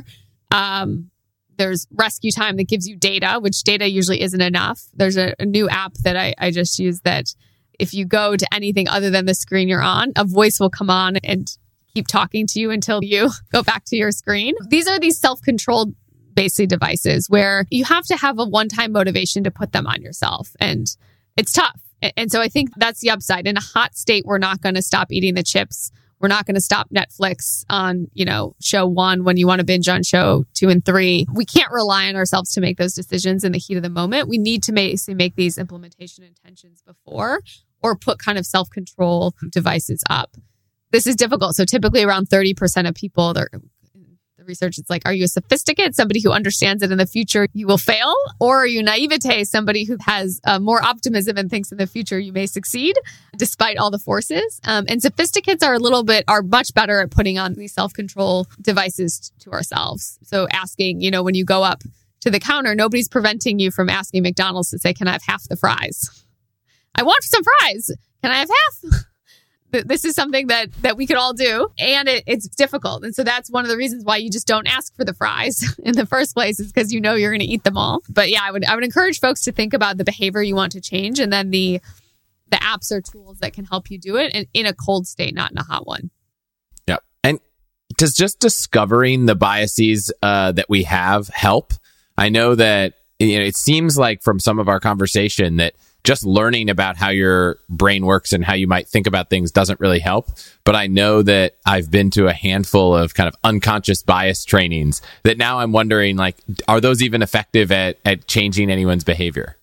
There's Rescue Time that gives you data, which data usually isn't enough. There's a new app that I just used that if you go to anything other than the screen you're on, a voice will come on and keep talking to you until you go back to your screen. These are these self-controlled basically devices where you have to have a one-time motivation to put them on yourself. And it's tough. And so I think that's the upside. In a hot state, we're not going to stop eating the chips. We're not going to stop Netflix on, show 1 when you want to binge on show 2 and 3. We can't rely on ourselves to make those decisions in the heat of the moment. We need to make these implementation intentions before, or put kind of self-control devices up. This is difficult. So typically around 30% of people, the research, it's like, are you a sophisticate, somebody who understands that in the future you will fail? Or are you naivete, somebody who has more optimism and thinks in the future you may succeed despite all the forces? And sophisticates are much better at putting on these self-control devices to ourselves. So asking, when you go up to the counter, nobody's preventing you from asking McDonald's to say, can I have half the fries? I want some fries. Can I have half? This is something that we could all do, and it's difficult. And so that's one of the reasons why you just don't ask for the fries in the first place, is because you're going to eat them all. But yeah, I would encourage folks to think about the behavior you want to change, and then the apps or tools that can help you do it, and in a cold state, not in a hot one.
Yeah. And does just discovering the biases that we have help? I know that it seems like from some of our conversation that just learning about how your brain works and how you might think about things doesn't really help. But I know that I've been to a handful of kind of unconscious bias trainings that now I'm wondering, are those even effective at changing anyone's behavior?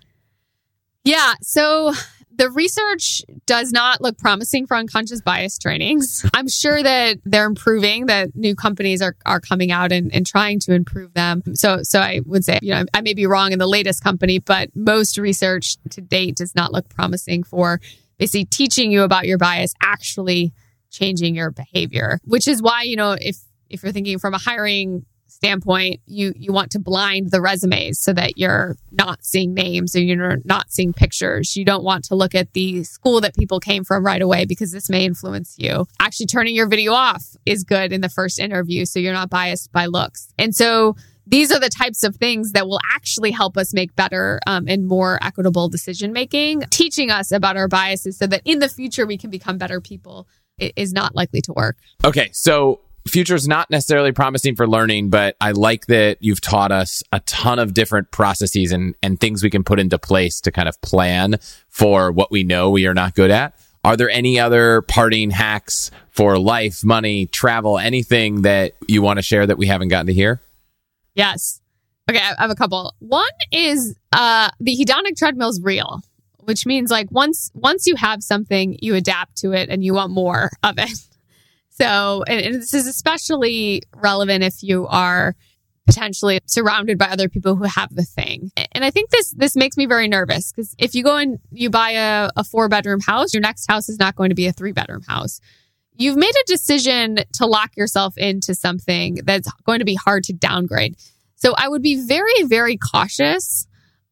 Yeah. So the research does not look promising for unconscious bias trainings. I'm sure that they're improving, that new companies are coming out and trying to improve them. So I would say, I may be wrong in the latest company, but most research to date does not look promising for basically teaching you about your bias, actually changing your behavior, which is why, if you're thinking from a hiring standpoint, you want to blind the resumes so that you're not seeing names or you're not seeing pictures. You don't want to look at the school that people came from right away, because this may influence you. Actually turning your video off is good in the first interview, so you're not biased by looks. And so these are the types of things that will actually help us make better and more equitable decision making. Teaching us about our biases so that in the future we can become better people is not likely to work.
Okay, so future's not necessarily promising for learning, but I like that you've taught us a ton of different processes and things we can put into place to kind of plan for what we know we are not good at. Are there any other parting hacks for life, money, travel, anything that you want to share that we haven't gotten to hear?
Yes. Okay, I have a couple. One is the hedonic treadmill is real, which means once you have something, you adapt to it and you want more of it. So, and this is especially relevant if you are potentially surrounded by other people who have the thing. And I think this makes me very nervous because if you go and you buy a 4-bedroom house, your next house is not going to be a 3-bedroom house. You've made a decision to lock yourself into something that's going to be hard to downgrade. So I would be very, very cautious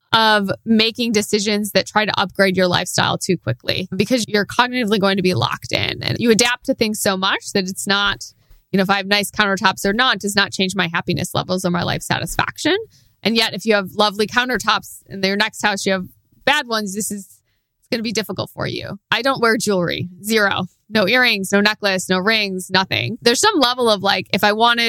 of making decisions that try to upgrade your lifestyle too quickly because you're cognitively going to be locked in and you adapt to things so much that it's not, if I have nice countertops or not, does not change my happiness levels or my life satisfaction. And yet if you have lovely countertops in your next house, you have bad ones, it's going to be difficult for you. I don't wear jewelry, 0. No earrings, no necklace, no rings, nothing. There's some level of if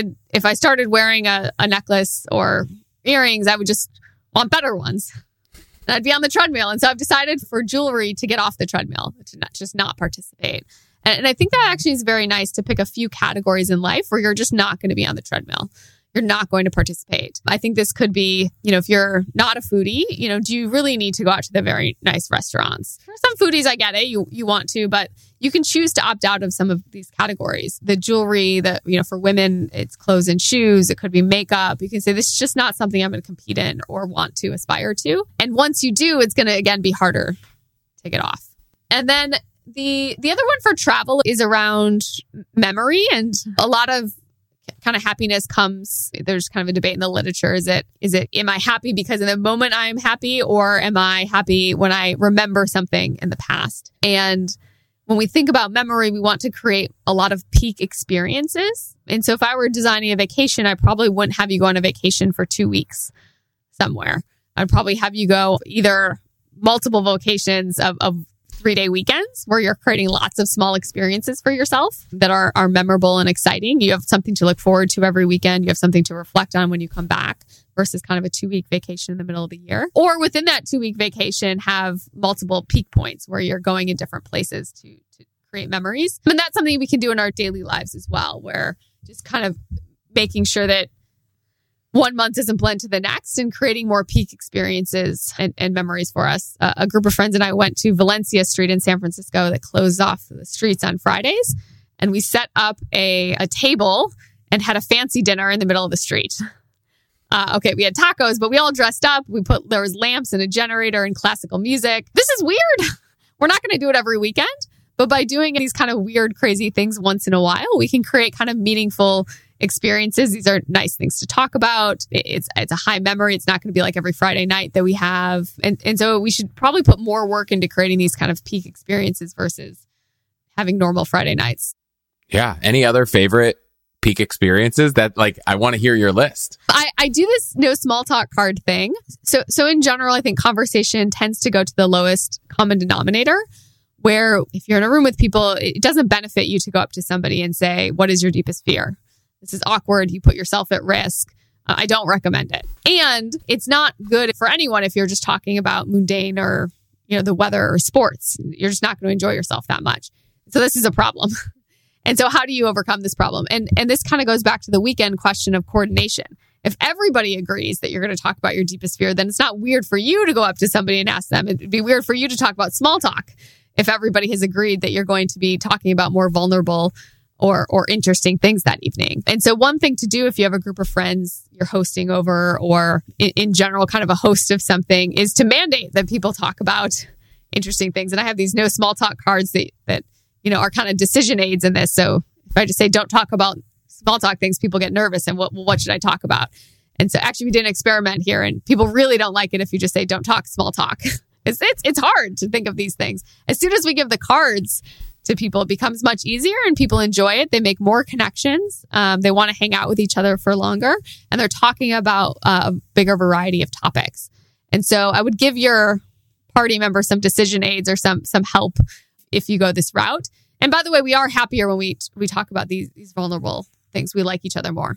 I started wearing a necklace or earrings, I would just want better ones. And I'd be on the treadmill. And so I've decided for jewelry to get off the treadmill, to not participate. And I think that actually is very nice to pick a few categories in life where you're just not going to be on the treadmill. You're not going to participate. I think this could be, if you're not a foodie, do you really need to go out to the very nice restaurants? For some foodies, I get it. You want to, but you can choose to opt out of some of these categories. The jewelry, for women, it's clothes and shoes. It could be makeup. You can say, this is just not something I'm going to compete in or want to aspire to. And once you do, it's going to, again, be harder to get off. And then the other one for travel is around memory, and a lot of kind of happiness comes, there's kind of a debate in the literature. Is it, am I happy because in the moment I'm happy, or am I happy when I remember something in the past? And when we think about memory, we want to create a lot of peak experiences. And so if I were designing a vacation, I probably wouldn't have you go on a vacation for 2 weeks somewhere. I'd probably have you go either multiple vacations of 3-day weekends where you're creating lots of small experiences for yourself that are memorable and exciting. You have something to look forward to every weekend. You have something to reflect on when you come back versus kind of a 2-week vacation in the middle of the year. Or within that 2-week vacation, have multiple peak points where you're going in different places to create memories. And that's something we can do in our daily lives as well, where just kind of making sure that one month doesn't blend to the next and creating more peak experiences and memories for us. A group of friends and I went to Valencia Street in San Francisco that closed off the streets on Fridays. And we set up a table and had a fancy dinner in the middle of the street. We had tacos, but we all dressed up. There was lamps and a generator and classical music. This is weird. We're not going to do it every weekend, but by doing these kind of weird, crazy things once in a while, we can create kind of meaningful experiences. These are nice things to talk about. It's a high memory. It's not going to be like every Friday night that we have. And so we should probably put more work into creating these kind of peak experiences versus having normal Friday nights.
Yeah. Any other favorite peak experiences that I want to hear your list?
I do this no small talk card thing. So in general, I think conversation tends to go to the lowest common denominator, where if you're in a room with people, it doesn't benefit you to go up to somebody and say, what is your deepest fear? This is awkward. You put yourself at risk. I don't recommend it. And it's not good for anyone if you're just talking about mundane or, the weather or sports. You're just not going to enjoy yourself that much. So this is a problem. And so how do you overcome this problem? And this kind of goes back to the weekend question of coordination. If everybody agrees that you're going to talk about your deepest fear, then it's not weird for you to go up to somebody and ask them. It'd be weird for you to talk about small talk if everybody has agreed that you're going to be talking about more vulnerable or interesting things that evening. And so one thing to do if you have a group of friends you're hosting over, or in general, kind of a host of something, is to mandate that people talk about interesting things. And I have these no small talk cards that are kind of decision aids in this. So if I just say, don't talk about small talk things, people get nervous and what should I talk about? And so actually we did an experiment here, and people really don't like it if you just say, don't talk small talk. It's hard to think of these things. As soon as we give the cards to people, it becomes much easier and people enjoy it. They make more connections. They want to hang out with each other for longer, and they're talking about a bigger variety of topics. And so I would give your party members some decision aids or some help if you go this route. And by the way, we are happier when we talk about these vulnerable things. We like each other more.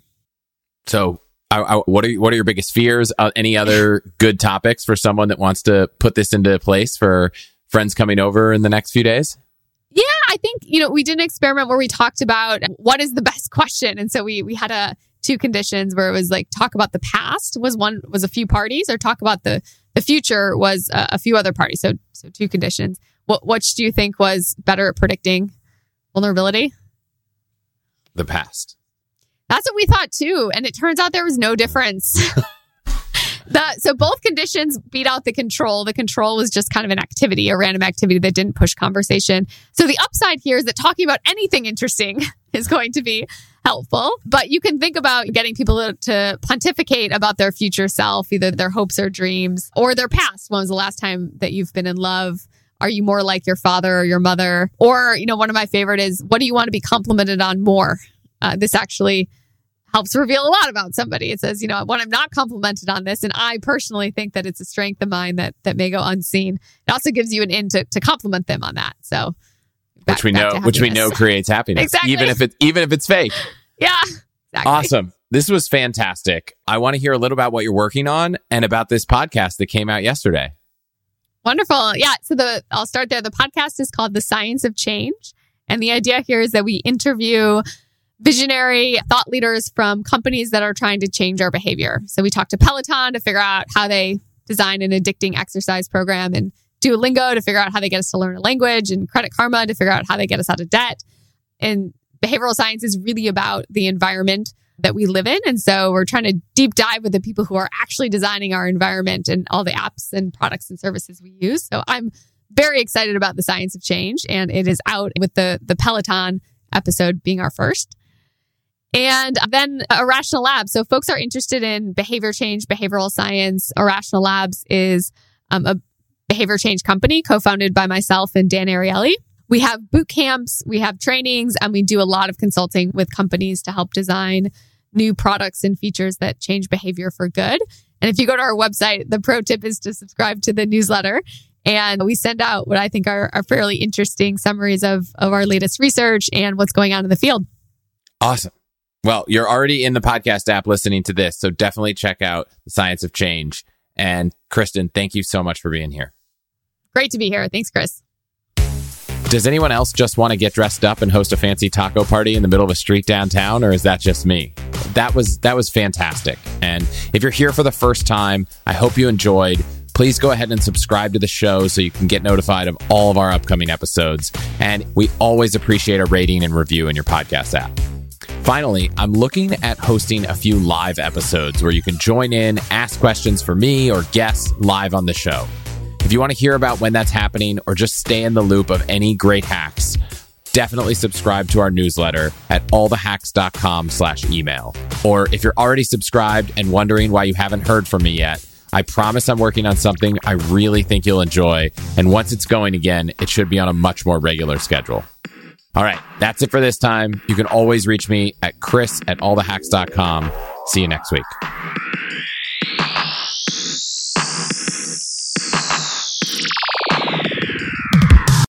So what are your biggest fears? Any other good topics for someone that wants to put this into place for friends coming over in the next few days?
Yeah, I think, we did an experiment where we talked about what is the best question. And so we had 2 conditions where it was talk about the past was a few parties, or talk about the future was a few other parties. So 2 conditions. Which do you think was better at predicting vulnerability?
The past.
That's what we thought too. And it turns out there was no difference. So both conditions beat out the control. The control was just kind of an activity, a random activity that didn't push conversation. So the upside here is that talking about anything interesting is going to be helpful. But you can think about getting people to pontificate about their future self, either their hopes or dreams, or their past. When was the last time that you've been in love? Are you more like your father or your mother? Or, one of my favorite is, what do you want to be complimented on more? This actually helps reveal a lot about somebody. It says, when I'm not complimented on this, and I personally think that it's a strength of mine that may go unseen. It also gives you an in to compliment them on that. So,
which we know creates happiness,
exactly.
even if it's fake.
Yeah, exactly.
Awesome. This was fantastic. I want to hear a little about what you're working on and about this podcast that came out yesterday.
Wonderful. Yeah. So I'll start there. The podcast is called The Science of Change. And the idea here is that we interview visionary thought leaders from companies that are trying to change our behavior. So we talked to Peloton to figure out how they design an addicting exercise program, and Duolingo to figure out how they get us to learn a language, and Credit Karma to figure out how they get us out of debt. And behavioral science is really about the environment that we live in. And so we're trying to deep dive with the people who are actually designing our environment and all the apps and products and services we use. So I'm very excited about The Science of Change, and it is out with the Peloton episode being our first. And then Irrational Labs. So folks are interested in behavior change, behavioral science. Irrational Labs is a behavior change company co-founded by myself and Dan Ariely. We have boot camps, we have trainings, and we do a lot of consulting with companies to help design new products and features that change behavior for good. And if you go to our website, the pro tip is to subscribe to the newsletter. And we send out what I think are fairly interesting summaries of our latest research and what's going on in the field.
Awesome. Well, you're already in the podcast app listening to this, so definitely check out The Science of Change. And Kristen, thank you so much for being here.
Great to be here. Thanks, Chris.
Does anyone else just want to get dressed up and host a fancy taco party in the middle of a street downtown, or is that just me? That was fantastic. And if you're here for the first time, I hope you enjoyed. Please go ahead and subscribe to the show so you can get notified of all of our upcoming episodes. And we always appreciate a rating and review in your podcast app. Finally, I'm looking at hosting a few live episodes where you can join in, ask questions for me or guests live on the show. If you want to hear about when that's happening or just stay in the loop of any great hacks, definitely subscribe to our newsletter at allthehacks.com/email. Or if you're already subscribed and wondering why you haven't heard from me yet, I promise I'm working on something I really think you'll enjoy. And once it's going again, it should be on a much more regular schedule. All right, that's it for this time. You can always reach me at chris@allthehacks.com. See you next week.